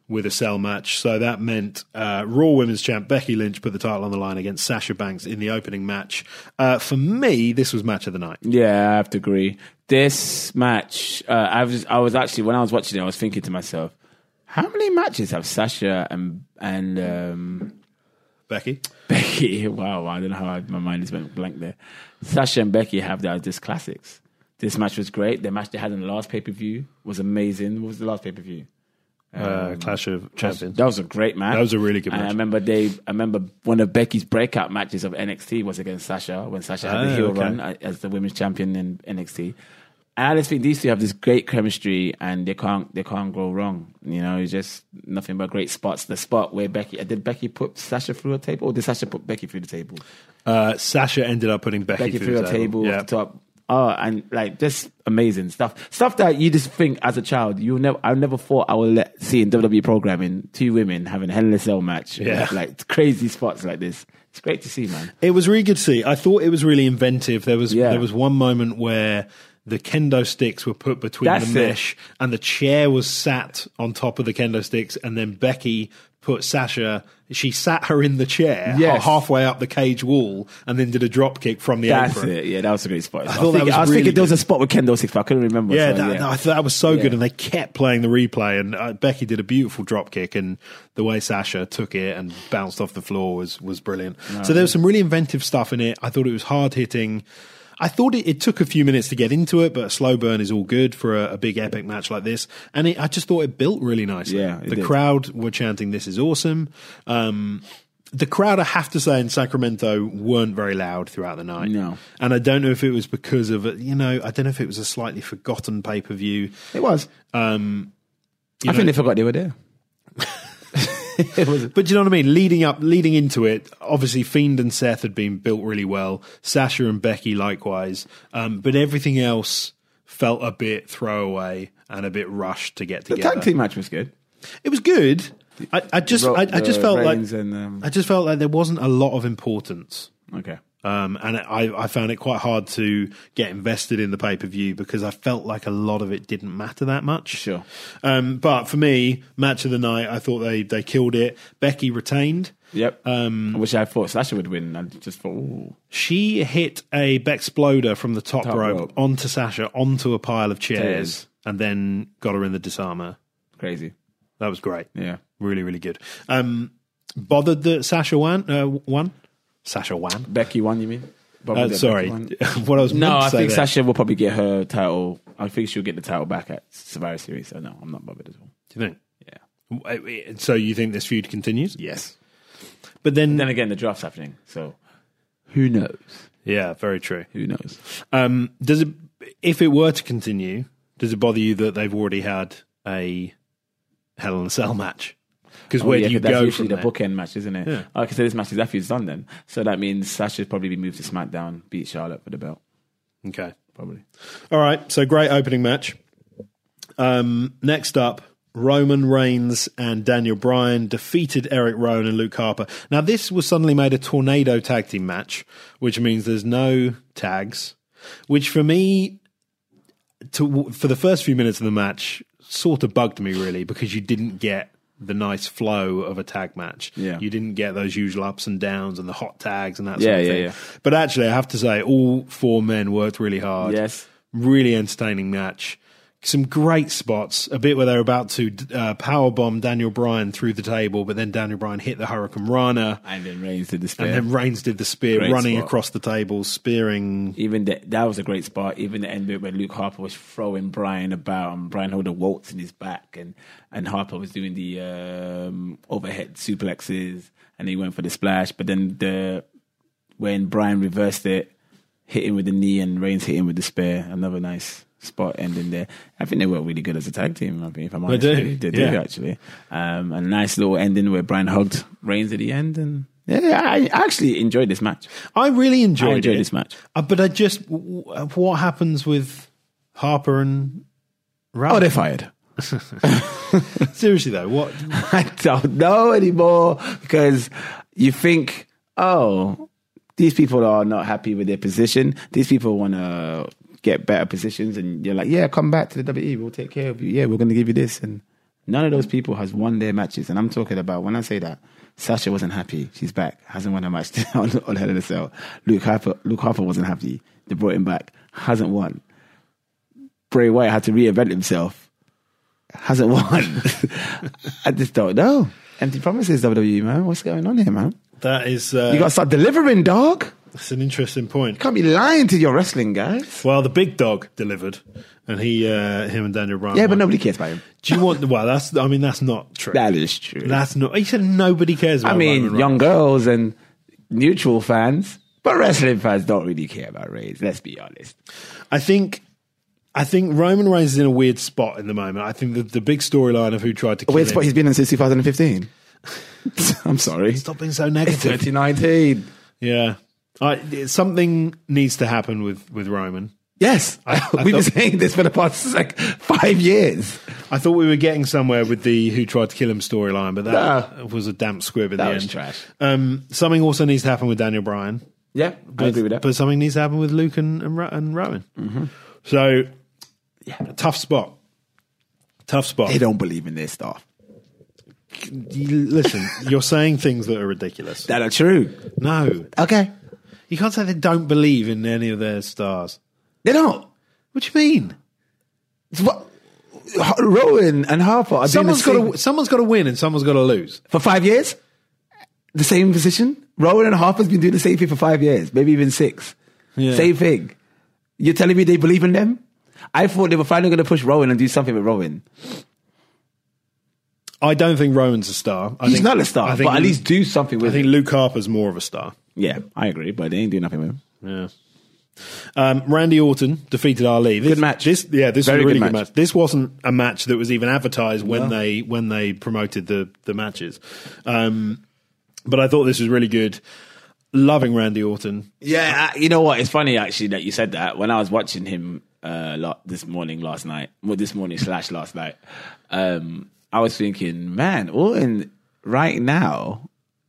with a cell match. So that meant uh, Raw Women's Champ Becky Lynch put the title on the line against Sasha Banks in the opening match. Uh, for me, this was match of the night. Yeah, I have to agree. This match, uh, I was I was actually, when I was watching it, I was thinking to myself, how many matches have Sasha and and um, Becky? Becky, wow, I don't know how I, my mind is went blank there. Sasha and Becky have that just classics. This match was great. The match they had in the last pay-per-view was amazing. What was the last pay-per-view? Uh, Um, Clash of Champions. That was a great match. That was a really good And match. I remember they. I remember one of Becky's breakout matches of N X T was against Sasha when Sasha had the Oh, heel okay. run as the women's champion in N X T. And I just think these two have this great chemistry, and they can't they can't go wrong. You know, it's just nothing but great spots. The spot where Becky did Becky put Sasha through a table, or did Sasha put Becky through the table? Uh, Sasha ended up putting Becky, Becky through through the a table Yeah. off the top. Oh, and like just amazing stuff. Stuff that you just think as a child, you never. I never thought I would let, see in W W E programming two women having a Hell in a Cell match. Yeah. like, like crazy spots like this. It's great to see, man. It was really good to see. I thought it was really inventive. There was Yeah. there was one moment where the kendo sticks were put between That's the it. mesh and the chair was sat on top of the kendo sticks, and then Becky put Sasha, she sat her in the chair Yes. halfway up the cage wall and then did a drop kick from the That's apron. it. Yeah, that was a great spot. I, thought that thinking, was I was really thinking there was good. a spot with Kendo Six, but I couldn't remember. Yeah, so, that, that- I thought that was so Yeah. good, and they kept playing the replay. And uh, Becky did a beautiful drop kick, and the way Sasha took it and bounced off the floor was was brilliant. So there was some really inventive stuff in it. I thought it was hard hitting. I thought it, it took a few minutes to get into it, but a slow burn is all good for a, a big epic match like this. And it, I just thought it built really nicely. Yeah, it the did. crowd were chanting, "This is awesome." Um, the crowd, I have to say, in Sacramento weren't very loud throughout the night. No. And I don't know if it was because of, you know, I don't know if it was a slightly forgotten pay-per-view. It was. Um, you I know- think they forgot they were there. It was. But do you know what I mean? Leading up, leading into it, obviously Fiend and Seth had been built really well. Sasha and Becky likewise. Um, but everything else felt a bit throwaway and a bit rushed to get The together. tag team match was good. It was good. I, I just, Ro- I, I just uh, felt like, Reigns and, um, I just felt like there wasn't a lot of importance. Okay. Um, and I, I found it quite hard to get invested in the pay-per-view because I felt like a lot of it didn't matter that much. Sure. Um, but for me, match of the night, I thought they, they killed it. Becky retained. Yep. Um, I wish I thought Sasha would win. I just thought, ooh. She hit a Bexploder from the top, Top rope, rope. onto Sasha, onto a pile of chairs, Chairs. and then got her in the disarmer. Crazy. That was great. Yeah. Really, really good. Um, bothered that Sasha won? Uh, won? Sasha won? Becky won, you mean? Bob Uh, was it sorry. Becky won? What I was No, meant to I say think there. Sasha will probably get her title. I think she'll get the title back at Survivor Series. So no, I'm not bothered at all. Do you think? Yeah. So you think this feud continues? Yes. But then, Then again, the draft's happening. So who knows? yeah, very true. Who knows? Um, does it, if it were to continue, does it bother you that they've already had a Hell in a Cell match? Because Oh, where yeah, do you 'cause that's go usually from the there? bookend match, isn't it? Yeah. Okay, so this match is after it's done then. So that means Sasha should probably be moved to SmackDown, beat Charlotte for the belt. Okay. Probably. All right, so great opening match. Um, next up, Roman Reigns and Daniel Bryan defeated Eric Rowan and Luke Harper. Now, this was suddenly made a tornado tag team match, which means there's no tags, which for me, to, for the first few minutes of the match, sort of bugged me really because you didn't get the nice flow of a tag match. Yeah. You didn't get those usual ups and downs and the hot tags and that sort Yeah, of yeah, thing. yeah. But actually, I have to say, all four men worked really hard. Yes. Really entertaining match. Some great spots. A bit where they're about to uh, powerbomb Daniel Bryan through the table, but then Daniel Bryan hit the Hurricane Rana. And then Reigns did the spear. And then Reigns did the spear, Great running spot. across the table, spearing. Even the, that was a great spot. Even the end bit where Luke Harper was throwing Bryan about, and Bryan held a waltz in his back, and, and Harper was doing the um, overhead suplexes, and he went for the splash. But then the when Bryan reversed it, hit him with the knee, and Reigns hit him with the spear. Another nice spot ending there. I think they work really good as a tag team. I mean, if I'm honest, do, with you. they do yeah. actually. Um, a nice little ending where Bryan hugged Reigns at the end, and yeah, I actually enjoyed this match. I really enjoyed, I enjoyed it. this match. Uh, but I just. w- w- What happens with Harper and Rowan? Oh, they're fired. Seriously, though, what? I don't know anymore because you think, oh, these people are not happy with their position. These people want to get better positions, and you're like, yeah, come back to the W W E. We'll take care of you. Yeah, we're going to give you this, and None of those people has won their matches. And I'm talking about, when I say that, Sasha wasn't happy. She's back. Hasn't won a match on, on Hell in a Cell. Luke Harper, Luke Harper wasn't happy. They brought him back. Hasn't won. Bray Wyatt had to reinvent himself. Hasn't won. I just don't know. Empty promises, W W E, man. What's going on here, man? That is... Uh, you got to start delivering, dog. That's an interesting point. You can't be lying to your wrestling guys. Well, the big dog delivered, and he, uh, him and Daniel Bryan. Yeah, but won. nobody cares about him. Do you want? Well, that's. I mean, that's not true. That is true. That's not. He said nobody cares about. I mean, Roman young Reigns. girls and neutral fans, but wrestling fans don't really care about Reigns. Let's be honest. I think. I think Roman Reigns is in a weird spot in the moment. I think the, the big storyline of who tried to kill Weird him. spot he's been in since twenty fifteen. I'm sorry. Stop being so It's negative. twenty nineteen. Yeah, I, something needs to happen with, with Roman. Yes, I we've been thought- saying this for the past like five years. I thought we were getting somewhere with the who tried to kill him storyline, but that No. was a damp squib at That the was end. trash. Um, something also needs to happen with Daniel Bryan. Yeah, I But, agree with that. But something needs to happen with Luke and, and, Ro- and Rowan. Mm-hmm. So, yeah, tough spot. Tough spot. They don't believe in their stuff. You- Listen, you're saying things that are ridiculous. That are true. No. Okay, You can't say they don't believe in any of their stars. they don't. What do you mean? It's what Rowan and Harper are Someone's got doing the to same- someone's got to win and someone's got to lose. for five years. The same position. Rowan and Harper's been doing the same thing for five years, maybe even six. Yeah. Same thing. You're telling me they believe in them? I thought they were finally going to push Rowan and do something with Rowan. I don't think Rowan's a star. I He's think, not a star, I think, but at least do something I with think him. Luke Harper's more of a star. Yeah, I agree, but they ain't doing nothing with him. Yeah. Um, Randy Orton defeated Ali. This, Good match. This, yeah, this Very was a really good good match. match. This wasn't a match that was even advertised when No. they when they promoted the the matches. Um, but I thought this was really good. Loving Randy Orton. Yeah, uh, you know what? It's funny actually that you said that. When I was watching him uh, lot this morning, last night, well, this morning slash last night, um, I was thinking, man, Orton right now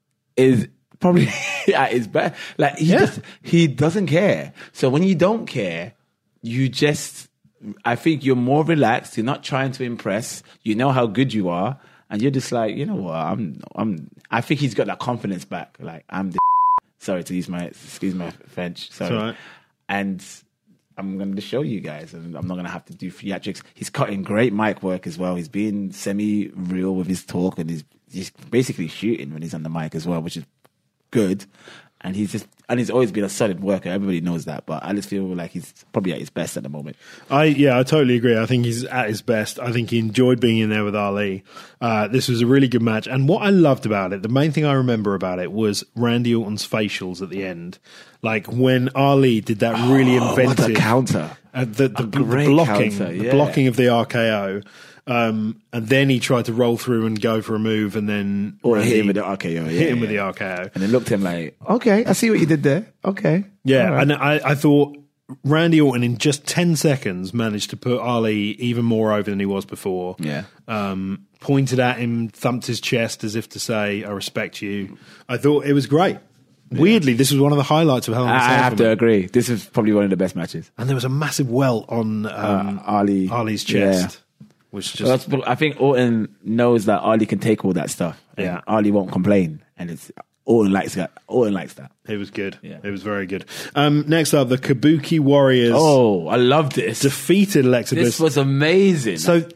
is probably at his best. Like he Yeah. just he doesn't care. So when you don't care, you just I think you're more relaxed. You're not trying to impress. You know how good you are, and you're just like, you know what? I'm I'm. I think he's got that confidence back. Like I'm the. Sorry to use my excuse my French. Sorry. It's all right. And I'm going to show you guys, and I'm not going to have to do theatrics. He's cutting great mic work as well. He's being semi-real with his talk, and he's he's basically shooting when he's on the mic as well, which is good. And he's just and he's always been a solid worker. Everybody knows that, but I just feel like he's probably at his best at the moment. I yeah, I totally agree. I think he's at his best. I think he enjoyed being in there with Ali. Uh, this was a really good match, and what I loved about it, the main thing I remember about it was Randy Orton's facials at the end, like when Ali did that really Oh, inventive what a counter! uh, the, the, A the great blocking, counter, the yeah. blocking of the R K O. Um, and then he tried to roll through and go for a move, and then Or Randy hit him with the R K O. Yeah, hit him yeah. with the R K O. And it looked at him like, okay, I see what you did there. Okay, Yeah, All right. and I, I thought Randy Orton in just ten seconds managed to put Ali even more over than he was before. Yeah. Um, pointed at him, thumped his chest as if to say, I respect you. I thought it was great. Weirdly, this was one of the highlights of Hell in a I Cell have for to me. agree. This is probably one of the best matches. And there was a massive welt on um, Uh, Ali, Ali's chest, which just... Well, that's- I think Orton knows that Ali can take all that stuff. And Yeah. Ali won't complain, and it's Orton likes that. Orton likes that. It was good. Yeah. It was very good. Um, next up, the Kabuki Warriors Oh, I love this. defeated Alexa Bliss. This was amazing. So,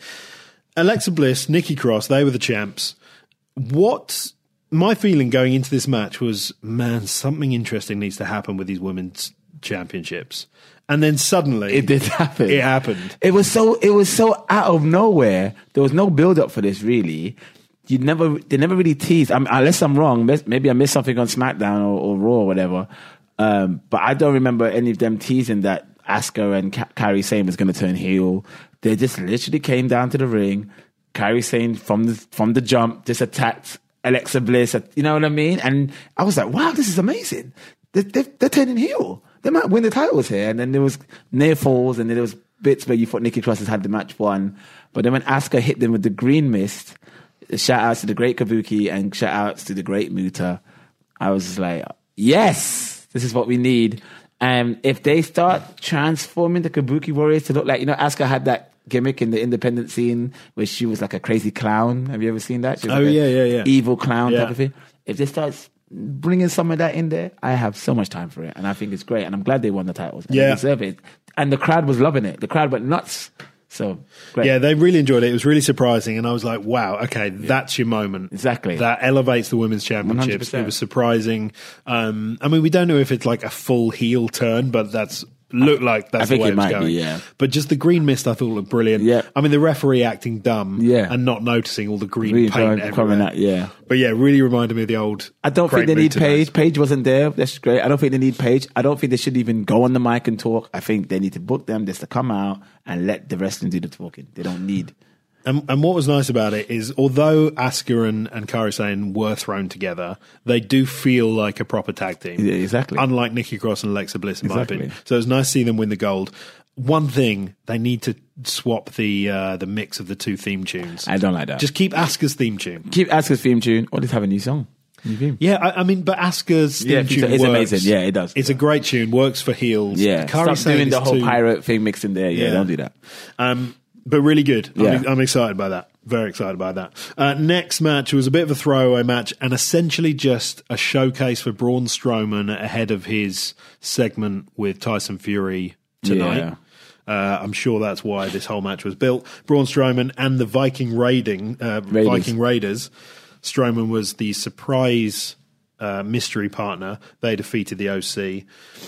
Alexa Bliss, Nikki Cross, they were the champs. What my feeling going into this match was, man, something interesting needs to happen with these women's championships. And then suddenly, it did happen. It happened. It was so. It was so out of nowhere. There was no build up for this. Really, you never. They never really teased. I mean, unless I'm wrong. Maybe I missed something on SmackDown or, or Raw or whatever. Um, but I don't remember any of them teasing that Asuka and Ka- Kairi Sane was going to turn heel. They just literally came down to the ring. Kairi Sane from the from the jump just attacked Alexa Bliss. You know what I mean? And I was like, wow, this is amazing. They, they, they're turning heel. They might win the titles here. And then there was near falls, and then there was bits where you thought Nikki Cross has had the match won. But then when Asuka hit them with the green mist, shout outs to the great Kabuki and shout outs to the great Muta, I was just like, yes, this is what we need. And if they start transforming the Kabuki Warriors to look like, you know, Asuka had that gimmick in the independent scene where she was like a crazy clown. Have you ever seen that? She was Oh, like yeah, a yeah, yeah. evil clown Yeah. type of thing. If they start bringing some of that in there, I have so much time for it, and I think it's great. And I'm glad they won the titles. And Yeah. they deserve it. And the crowd was loving it. The crowd went nuts. So great. Yeah, they really enjoyed it. It was really surprising, and I was like, "Wow, okay, that's your moment." Exactly. That elevates the women's championships. one hundred percent. It was surprising. Um, I mean, we don't know if it's like a full heel turn, but that's looked like that's I think the way it it was might going. be, yeah. But just the green mist, I thought looked brilliant. Yeah. I mean, the referee acting dumb, Yeah. and not noticing all the green Really paint trying- everywhere. coming out, yeah. But yeah, really reminded me of the old. I don't think Great they need Muta days. Paige. Paige wasn't there. That's great. I don't think they need Paige. I don't think they should even go on the mic and talk. I think they need to book them just to come out and let the wrestling do the talking. They don't need. And, and what was nice about it is, although Asuka and, and Kairi Sane were thrown together, they do feel like a proper tag team. Yeah, exactly. Unlike Nikki Cross and Alexa Bliss, in Exactly. my opinion. So it was nice to see them win the gold. One thing, they need to swap the uh, the mix of the two theme tunes. I don't like that. Just keep Asuka's theme tune. keep Asuka's theme tune or just have a new song. New theme. Yeah, I, I mean, but Asuka's theme Yeah, tune it's works. amazing. Yeah, it does. It's a great tune, works for heels. Yeah. Kairi Stop Sane doing is the whole too- pirate thing mixed in there. Yeah, Yeah. don't do that. Um, but really good. I'm, Yeah. I'm excited by that. Very excited by that. Uh, next match was a bit of a throwaway match and essentially just a showcase for Braun Strowman ahead of his segment with Tyson Fury tonight. Yeah. Uh, I'm sure that's why this whole match was built. Braun Strowman and the Viking raiding uh, Raiders. Viking Raiders. Strowman was the surprise uh, mystery partner. They defeated the O C.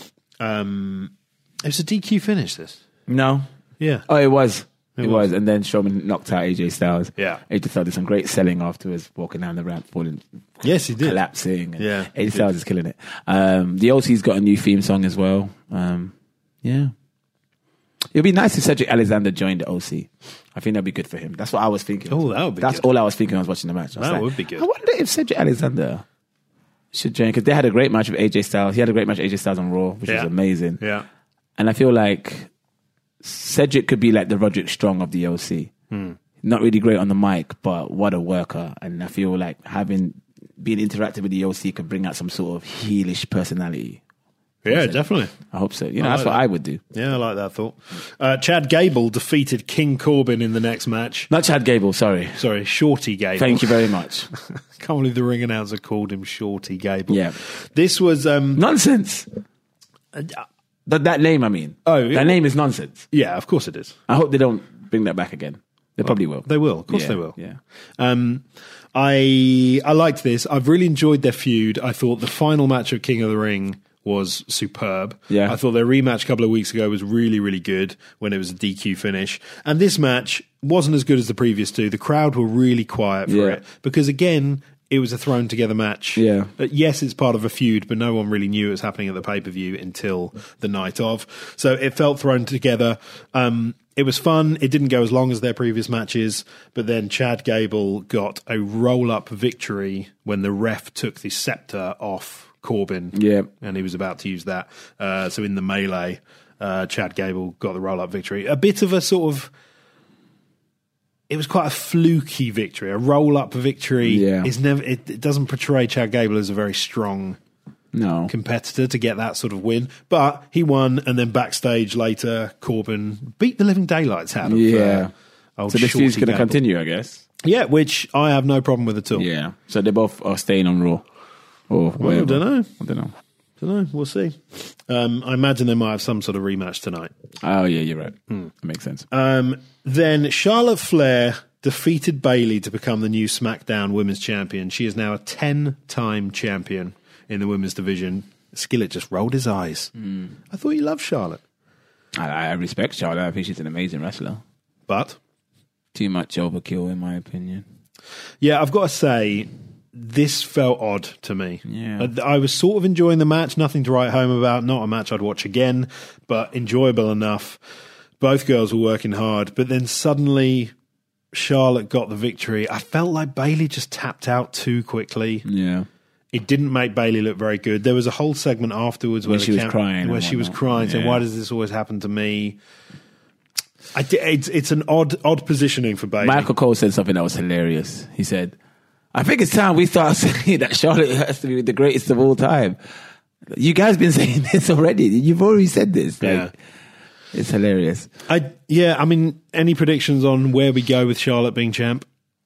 Um, it was a D Q finish. This, No. yeah. Oh, it was. It, It was. was. And then Strowman knocked out A J Styles. Yeah. A J Styles did some great selling afterwards, walking down the ramp, falling, Yes, he did. collapsing. And Yeah, A J he Styles did. is killing it. Um, the O C's got a new theme song as well. Um, yeah. It'd be nice if Cedric Alexander joined the O C. I think that'd be good for him. That's what I was thinking. Oh, that would be That's good. all I was thinking when I was watching the match. I was That like, would be good. I wonder if Cedric Alexander should join, because they had a great match with A J Styles. He had a great match with A J Styles on Raw, which Yeah. was amazing. Yeah. And I feel like Cedric could be like the Roderick Strong of the O C. Hmm. Not really great on the mic, but what a worker. And I feel like having being interactive with the O C could bring out some sort of heelish personality. Yeah, definitely. I hope so. You know, I that's like what that. I would do. Yeah, I like that thought. Uh, Chad Gable defeated King Corbin in the next match. Not Chad Gable, sorry. Sorry, Shorty Gable. Thank you very much. Can't believe the ring announcer called him Shorty Gable. Yeah. This was, um, Nonsense. That, that name, I mean. Oh, that name is nonsense. yeah, of course it is. I hope they don't bring that back again. They probably will. They will, of course Yeah, they will. Yeah. Um, I I liked this. I've really enjoyed their feud. I thought the final match of King of the Ring was superb. Yeah. I thought their rematch a couple of weeks ago was really, really good when it was a D Q finish. And this match wasn't as good as the previous two. The crowd were really quiet for Yeah. it because, again, it was a thrown together match. Yeah. But yes, it's part of a feud, but no one really knew it was happening at the pay per view until the night of. So it felt thrown together. Um, it was fun. It didn't go as long as their previous matches, but then Chad Gable got a roll up victory when the ref took the scepter off Corbin. Yeah. And he was about to use that. Uh, so in the melee, uh, Chad Gable got the roll up victory. A bit of a sort of. It was quite a fluky victory. A roll-up victory Yeah. is never. It, it doesn't portray Chad Gable as a very strong No. competitor to get that sort of win. But he won, and then backstage later, Corbin beat the living daylights out of. Yeah. Uh, old So the Shorty feud's going to Gable. continue, I guess. Yeah, which I have no problem with at all. Yeah. So they both are staying on Raw. Or Well, I whatever. don't know. I don't know. Don't know. We'll see. Um, I imagine they might have some sort of rematch tonight. Oh, yeah, you're right. Hmm. That makes sense. Um, then Charlotte Flair defeated Bayley to become the new SmackDown Women's Champion. She is now a ten-time champion in the women's division. Skillet just rolled his eyes. Hmm. I thought you loved Charlotte. I, I respect Charlotte. I think she's an amazing wrestler. But, Too much overkill, in my opinion. yeah, I've got to say, this felt odd to me. Yeah. I, I was sort of enjoying the match, nothing to write home about, not a match I'd watch again, but enjoyable enough. Both girls were working hard, but then suddenly Charlotte got the victory. I felt like Bayley just tapped out too quickly. Yeah. It didn't make Bayley look very good. There was a whole segment afterwards where Where the she was cam- crying where and she was whatnot. crying, saying, Yeah. "Why does this always happen to me?" I di- it's it's an odd odd positioning for Bayley. Michael Cole said something that was hilarious. He said, I think it's time we start saying that Charlotte has to be the greatest of all time. You guys been saying this already. You've already said this. Like, Yeah. It's hilarious. I yeah, I mean, any predictions on where we go with Charlotte being champ?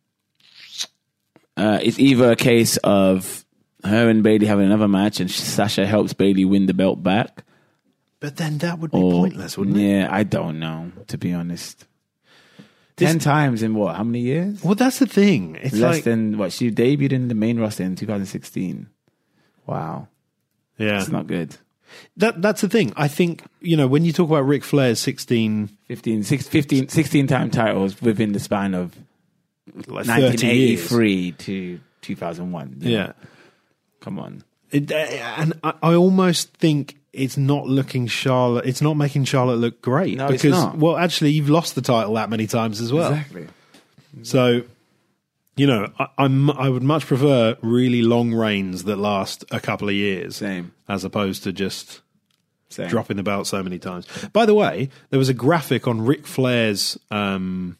Uh, it's either a case of her and Bayley having another match and Sasha helps Bayley win the belt back. But then that would be or, pointless, wouldn't it? Yeah, I don't know, to be honest. This, Ten times in what? How many years? Well, that's the thing. It's Less like, than what? She debuted in the main roster in two thousand sixteen. Wow. Yeah. It's not good. That That's the thing. I think, you know, when you talk about Ric Flair's sixteen... fifteen, six, fifteen, sixteen time titles within the span of like nineteen eighty-three to two thousand one. Yeah. Know? Come on. It, uh, and I, I almost think it's not looking Charlotte, it's not making Charlotte look great. No, because, it's not. Well, actually, you've lost the title that many times as well. Exactly. So, you know, I, I'm, I would much prefer really long reigns that last a couple of years. Same. As opposed to just Same. dropping the belt so many times. By the way, there was a graphic on Ric Flair's um,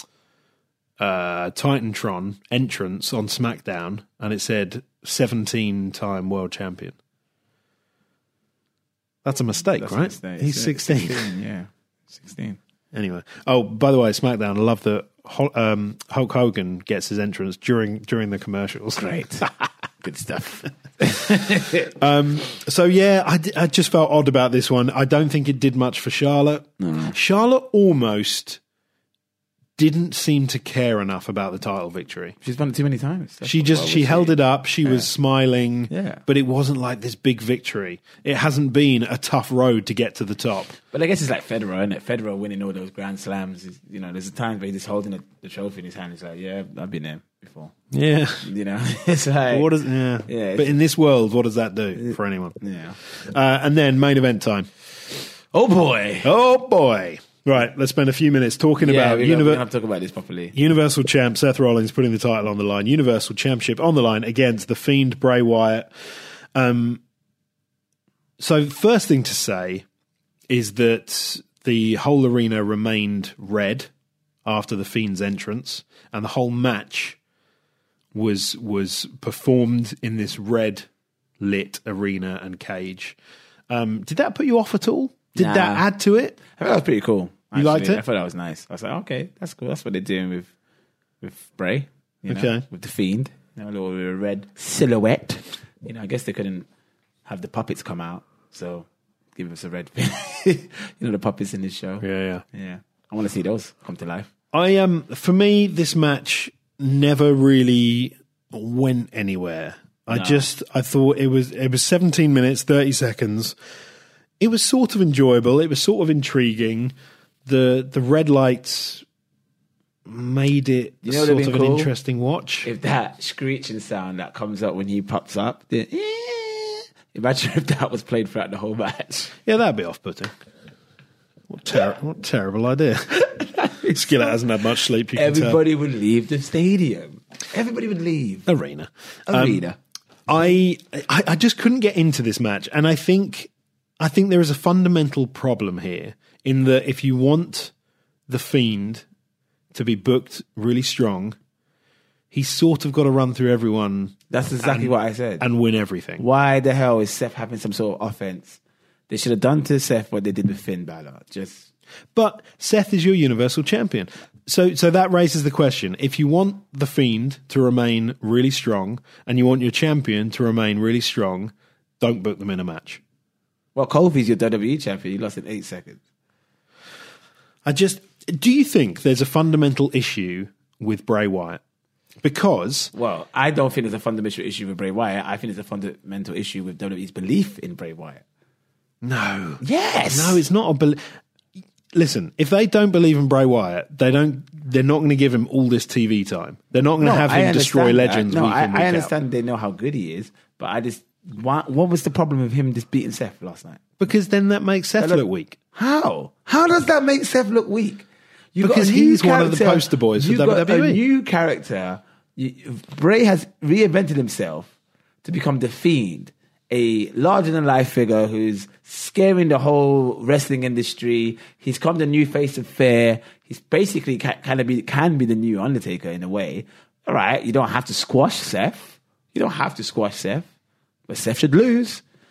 uh, Titantron entrance on SmackDown, and it said seventeen-time world champion. That's a mistake, That's a right? mistake. He's sixteen. sixteen. Yeah, sixteen. Anyway, oh, by the way, SmackDown, I love that um, Hulk Hogan gets his entrance during during the commercials. Great. Good stuff. um, so, yeah, I, d- I just felt odd about this one. I don't think it did much for Charlotte. No. Charlotte almost didn't seem to care enough about the title victory. She's won it too many times. That's she just she held she? it up. She yeah. was smiling, yeah. but it wasn't like this big victory. It hasn't been a tough road to get to the top. But I guess it's like Federer, isn't it? Federer winning all those Grand Slams. Is, you know, there's a time where he's just holding the, the trophy in his hand. He's like, yeah, I've been there before. Yeah, you know, it's like what is yeah, yeah. But in this world, what does that do for anyone? Yeah. Uh, and then main event time. Oh boy! Oh boy! Right, let's spend a few minutes talking yeah, about we Univer- have to talk about this properly. Universal Champ Seth Rollins putting the title on the line. Universal Championship on the line against the Fiend Bray Wyatt. Um. So first thing to say is that the whole arena remained red after the Fiend's entrance, and the whole match was was performed in this red lit arena and cage. Um, did that put you off at all? Did nah. that add to it? I thought that was pretty cool. Actually. You liked it? I thought that was nice. I was like, okay, that's cool. That's what they're doing with with Bray. You know, okay, with the Fiend. You know, a little red silhouette. You know, I guess they couldn't have the puppets come out, so give us a red thing. You know, the puppets in this show. Yeah, yeah, yeah. I want to see those come to life. I um, for me, this match never really went anywhere. I No. just, I thought it was, it was seventeen minutes, thirty seconds. It was sort of enjoyable. It was sort of intriguing. The the red lights made it You know sort of cool? an interesting watch. If that screeching sound that comes up when he pops up, the, imagine if that was played throughout the whole match. Yeah, that'd be off-putting. What, ter- what terrible idea. Skillet hasn't had much sleep, you can Everybody would leave the stadium. Everybody would leave. tell. Arena. Arena. Um, I, I I just couldn't get into this match, and I think I think there is a fundamental problem here in that if you want the Fiend to be booked really strong, he's sort of got to run through everyone. That's exactly and, what I said. and win everything. Why the hell is Seth having some sort of offense? They should have done to Seth what they did with Finn Balor. Just But Seth is your Universal Champion. So so that raises the question. If you want the Fiend to remain really strong and you want your champion to remain really strong, don't book them in a match. well, Kofi's your W W E champion. He lost in eight seconds. I just... Do you think there's a fundamental issue with Bray Wyatt? Because... Well, I don't think there's a fundamental issue with Bray Wyatt. I think there's a fundamental issue with W W E's belief in Bray Wyatt. No. Yes. No, it's not a... Be- Listen, if they don't believe in Bray Wyatt, they don't. They're not going to give him all this T V time. They're not going to No, have I him destroy understand that. legends. No, week I, in, week I out. understand they know how good he is, but I just what, what was the problem with him just beating Seth last night? Because then that makes Seth Look- look weak. How? How does that make Seth look weak? You Because got a new he's one of the character. poster boys for You got W W E. a new character. You, Bray has reinvented himself to become the Fiend, a larger than life figure who's scaring the whole wrestling industry. He's come the new face of fair. He's basically ca- kind of be can be the new Undertaker in a way. All right, you don't have to squash Seth. You don't have to squash Seth, but Seth should lose.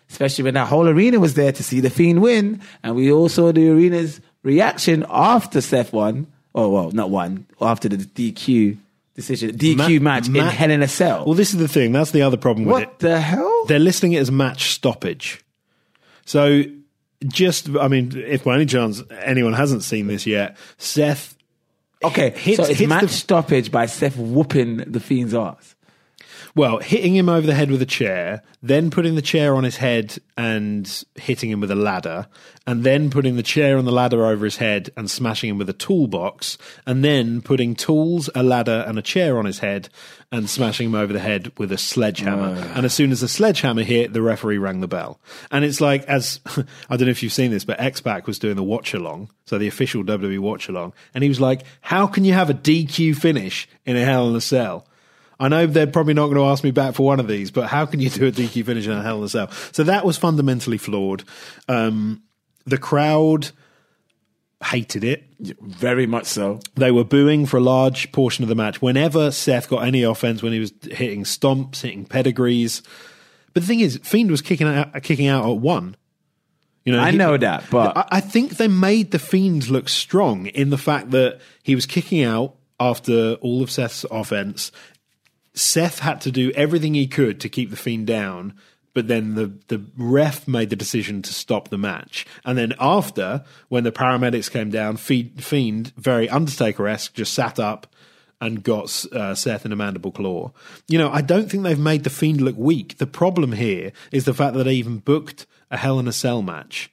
especially when that whole arena was there to see the Fiend win, and we all saw the arena's reaction after Seth won. Oh well, not won after the D Q decision, D Q Ma- match ma- in Hell in a Cell. Well, this is the thing. That's the other problem with what it. the hell? They're listing it as match stoppage. So, just, I mean, if by any chance anyone hasn't seen this yet, Seth Okay, hits, so it's hits match the, stoppage by Seth whooping the Fiend's ass. well, hitting him over the head with a chair, then putting the chair on his head and hitting him with a ladder, and then putting the chair and the ladder over his head and smashing him with a toolbox, and then putting tools, a ladder, and a chair on his head and smashing him over the head with a sledgehammer. Uh. And as soon as the sledgehammer hit, the referee rang the bell. And it's like, as I don't know if you've seen this, but X-Pac was doing the watch along, so the official W W E watch along, and he was like, "How can you have a D Q finish in a Hell in a Cell?" I know they're probably not going to ask me back for one of these, but how can you do a D Q finish in a Hell in a Cell? So that was fundamentally flawed. Um, the crowd hated it. Very much so. They were booing for a large portion of the match. Whenever Seth got any offense, when he was hitting stomps, hitting pedigrees. But the thing is, Fiend was kicking out, kicking out at one. You know, I he, know that, but I, I think they made the Fiend look strong in the fact that he was kicking out after all of Seth's offense. Seth had to do everything he could to keep the Fiend down, but then the, the ref made the decision to stop the match. And then after, when the paramedics came down, Fiend, very Undertaker-esque, just sat up and got uh, Seth in a mandible claw. You know, I don't think they've made the Fiend look weak. The problem here is the fact that they even booked a Hell in a Cell match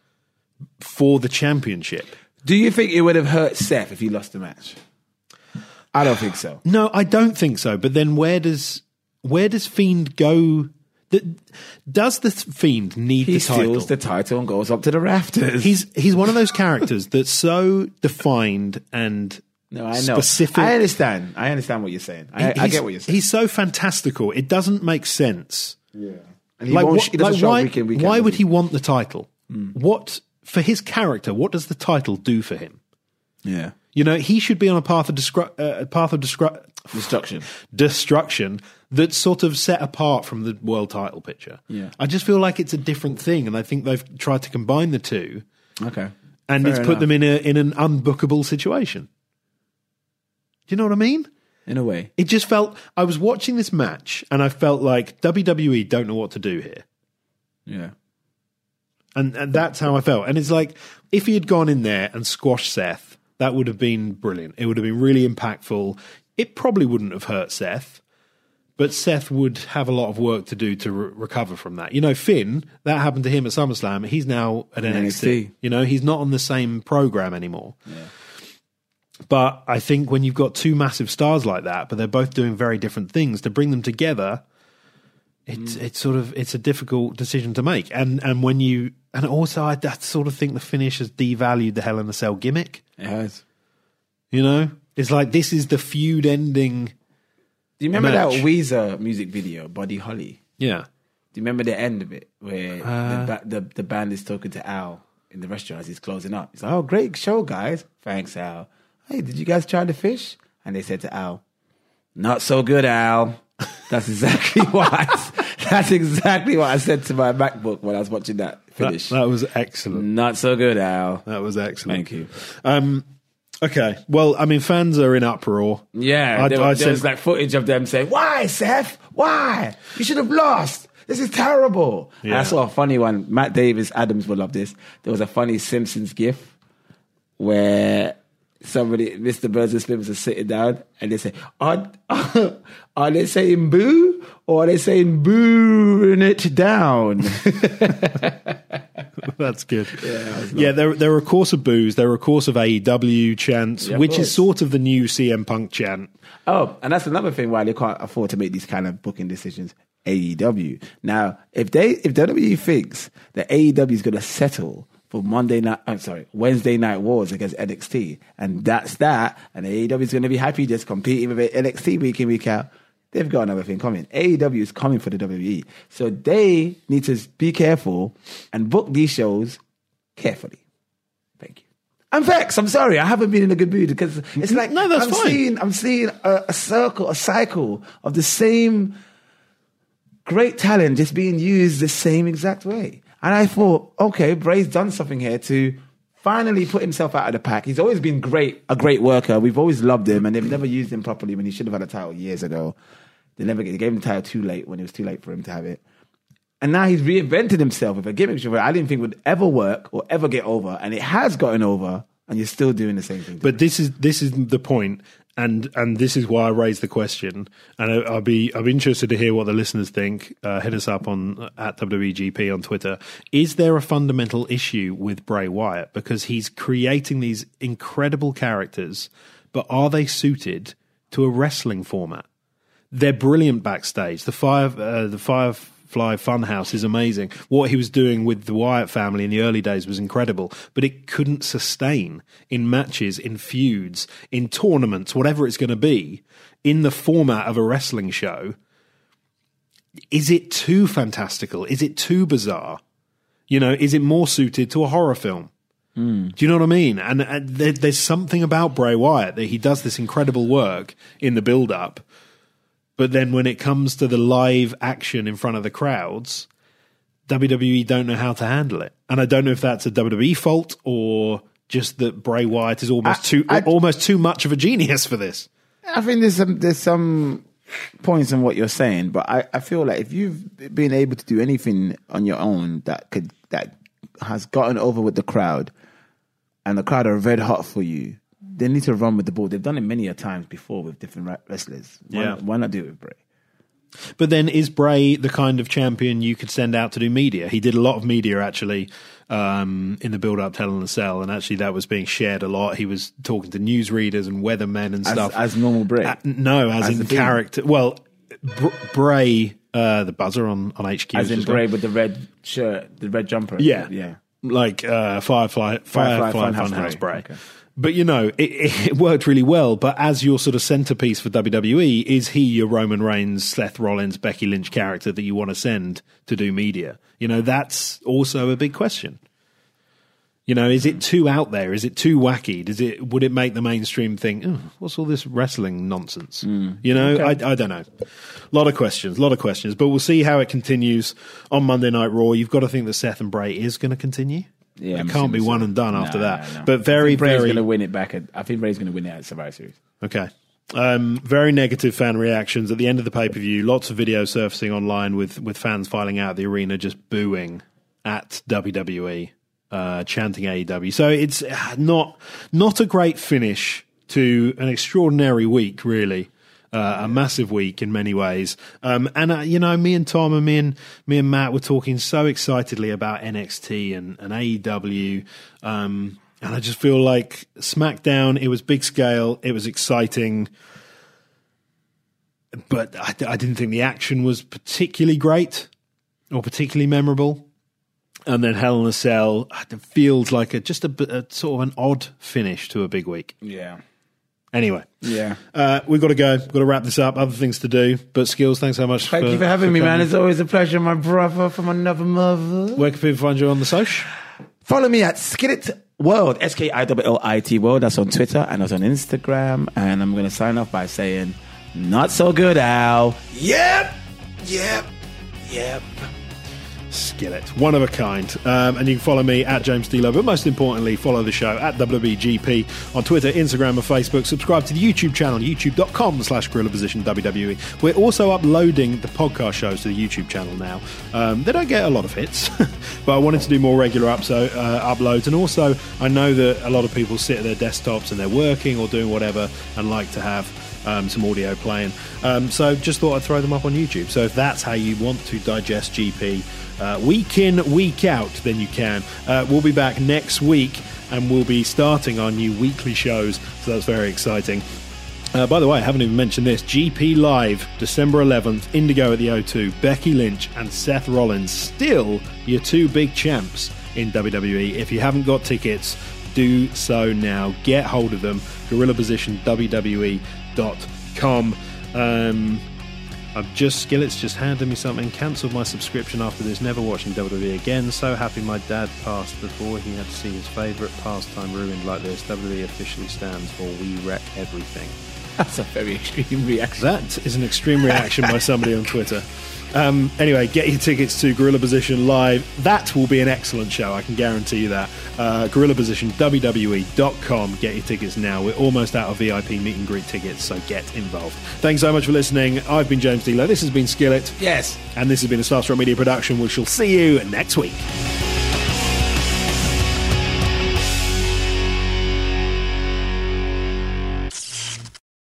for the championship. Do you think it would have hurt Seth if he lost the match? I don't think so. No, I don't think so. But then where does where does Fiend go? The, does the Fiend need He the title? steals the title and goes up to the rafters. He's he's one of those characters that's so defined and no, I know. specific. I understand. I understand what you're saying. I, I get what you're saying. He's so fantastical. It doesn't make sense. Yeah. And he like, won't, what, he doesn't like show why, weekend, weekend, why would does he want the title? Mm. What for his character? What does the title do for him? Yeah. You know, he should be on a path of discru- uh, a path of discru- destruction, destruction that's sort of set apart from the world title picture. Yeah, I just feel like it's a different thing, and I think they've tried to combine the two. Okay, and Fair it's put enough. them in a in an unbookable situation. Do you know what I mean? In a way, it just felt. I was watching this match, and I felt like W W E don't know what to do here. Yeah. And, and that's how I felt. And it's like, if he had gone in there and squashed Seth, that would have been brilliant. It would have been really impactful. It probably wouldn't have hurt Seth, but Seth would have a lot of work to do to re- recover from that. You know, Finn, that happened to him at SummerSlam. He's now at N X T. N X T. You know, he's not on the same program anymore. Yeah. But I think when you've got two massive stars like that, but they're both doing very different things, to bring them together, it's mm. it's sort of it's a difficult decision to make. And and when you and also I, I sort of think the finish has devalued the Hell in a Cell gimmick. It has. You know, it's like this is the feud ending. Do you remember match. that Weezer music video, Buddy Holly? Yeah. Do you remember the end of it where Uh, the, ba- the the band is talking to Al in the restaurant as he's closing up? He's like, "Oh, great show, guys! Thanks, Al. Hey, did you guys try the fish?" And they said to Al, "Not so good, Al." That's exactly what I, that's exactly what I said to my MacBook when I was watching that finish. That, that was excellent. Not so good, Al. That was excellent. Thank you. Um, okay, well, I mean, fans are in uproar. Yeah, I, there, I there said, was like footage of them saying, "Why, Seth? Why? You should have lost. This is terrible." Yeah. And I saw a funny one. Matt Davis, Adams will love this. There was a funny Simpsons gif where somebody, Mister Burns and Smith, was sitting down and they say, are, are they saying boo or are they saying booing it down? That's good. Yeah, yeah, there there are a course of boos, there are a course of A E W chants, Yeah, of which course. is sort of the new C M Punk chant. Oh, and that's another thing why they can't afford to make these kind of booking decisions. A E W. Now, if they if W W E thinks that A E W is going to settle for Monday night, I'm sorry, Wednesday night wars against N X T, and that's that, and A E W is going to be happy just competing with N X T week in, week out, they've got another thing coming. A E W is coming for the W W E. So they need to be careful and book these shows carefully. Thank you. I'm vexed. I'm sorry. I haven't been in a good mood because it's like No, that's I'm fine. seeing I'm seeing a, a circle, a cycle of the same great talent just being used the same exact way. And I thought, okay, Bray's done something here to finally put himself out of the pack. He's always been great, a great worker. We've always loved him, and they've never used him properly when he should have had a title years ago. They never they gave him the title too late when it was too late for him to have it. And now he's reinvented himself with a gimmick which I didn't think would ever work or ever get over, and it has gotten over, and you're still doing the same thing. But this is this is the point. And and this is why I raised the question, and I, I'll be I'm interested to hear what the listeners think. Uh, hit us up on at W W E G P on Twitter. Is there a fundamental issue with Bray Wyatt because he's creating these incredible characters, but are they suited to a wrestling format? They're brilliant backstage. The fire uh, the Firefly Funhouse is amazing. What he was doing with the Wyatt family in the early days was incredible, but it couldn't sustain in matches, in feuds, in tournaments, whatever it's going to be, in the format of a wrestling show. Is it too fantastical? Is it too bizarre? You know, is it more suited to a horror film? Mm. Do you know what I mean? And, and there, there's something about Bray Wyatt that he does this incredible work in the build-up. But then when it comes to the live action in front of the crowds, W W E don't know how to handle it. And I don't know if that's a W W E fault or just that Bray Wyatt is almost I, too I, almost too much of a genius for this. I think there's some there's some points in what you're saying, but I, I feel like if you've been able to do anything on your own that could that has gotten over with the crowd and the crowd are red hot for you, they need to run with the ball. They've done it many a times before with different wrestlers. Why, yeah. not, why not do it with Bray? But then is Bray the kind of champion you could send out to do media? He did a lot of media, actually, um, in the build-up to Hell in a Cell, and actually that was being shared a lot. He was talking to newsreaders and weathermen and as, stuff. As normal Bray? Uh, no, as, as in character. Being. Well, Br- Bray, uh, the buzzer on, on H Q. As in Bray with the red shirt, the red jumper. Yeah. Yeah. Like uh, Firefly, Firefly, Firefly Funhouse, Funhouse Bray. Bray. Okay. But, you know, it, it worked really well. But as your sort of centerpiece for W W E, is he your Roman Reigns, Seth Rollins, Becky Lynch character that you want to send to do media? You know, that's also a big question. You know, is it too out there? Is it too wacky? Does it? Would it make the mainstream think, oh, what's all this wrestling nonsense? Mm. You know, okay. I, I don't know. A lot of questions, a lot of questions. But we'll see how it continues on Monday Night Raw. You've got to think that Seth and Bray is going to continue. Yeah, it can't be one and done after no, that. No, no. But very, I think Bray's very going to win it back. At, I think Bray's going to win it at Survivor Series. Okay. Um, very negative fan reactions at the end of the pay-per-view. Lots of videos surfacing online with, with fans filing out of the arena just booing at W W E, uh, chanting A E W. So it's not not a great finish to an extraordinary week, really. Uh, a massive week in many ways. Um, and, uh, you know, me and Tom and me and, me and Matt were talking so excitedly about N X T and, and A E W. Um, and I just feel like SmackDown, it was big scale, it was exciting. But I, I didn't think the action was particularly great or particularly memorable. And then Hell in a Cell, it feels like a, just a, a sort of an odd finish to a big week. Yeah. Anyway, yeah, uh, we've got to go. We've got to wrap this up. Other things to do. But Skills, thanks so much. Thank for, you for having for me, coming. man. It's always a pleasure, my brother from another mother. Where can people find you on the social? Follow me at Skillit World, S K I L L I T World. That's on Twitter and that's on Instagram. And I'm going to sign off by saying, not so good, Al. Yep, yep, yep. Skillet, one of a kind. Um, and you can follow me at James D'Lo, but most importantly, follow the show at W W E G P on Twitter, Instagram, and Facebook. Subscribe to the YouTube channel, youtube.com slash Gorilla Position WWE. We're also uploading the podcast shows to the YouTube channel now. Um, they don't get a lot of hits, but I wanted to do more regular up, so, uh, uploads. And also, I know that a lot of people sit at their desktops and they're working or doing whatever and like to have Um, some audio playing. Um, so just thought I'd throw them up on YouTube. So if that's how you want to digest G P uh, week in, week out, then you can. Uh, we'll be back next week and we'll be starting our new weekly shows. So that's very exciting. Uh, by the way, I haven't even mentioned this. G P Live, December eleventh, Indigo at the O two, Becky Lynch and Seth Rollins, still your two big champs in W W E. If you haven't got tickets, do so now. Get hold of them. Gorilla Position W W E dot com. Um, I've just Skillet's just handed me something. Cancelled my subscription after this. Never watching W W E again. So happy my dad passed before he had to see his favourite pastime ruined like this. W W E officially stands for We Wreck Everything. That's a very extreme reaction. That is an extreme reaction by somebody on Twitter. Um, anyway, get your tickets to Gorilla Position Live. That will be an excellent show, I can guarantee you that. Uh, Gorilla Position, W W E dot com. Get your tickets now. We're almost out of V I P meet and greet tickets, so get involved. Thanks so much for listening. I've been James Dealer. This has been Skillet. Yes. And this has been a Starstruck Media production. We shall see you next week.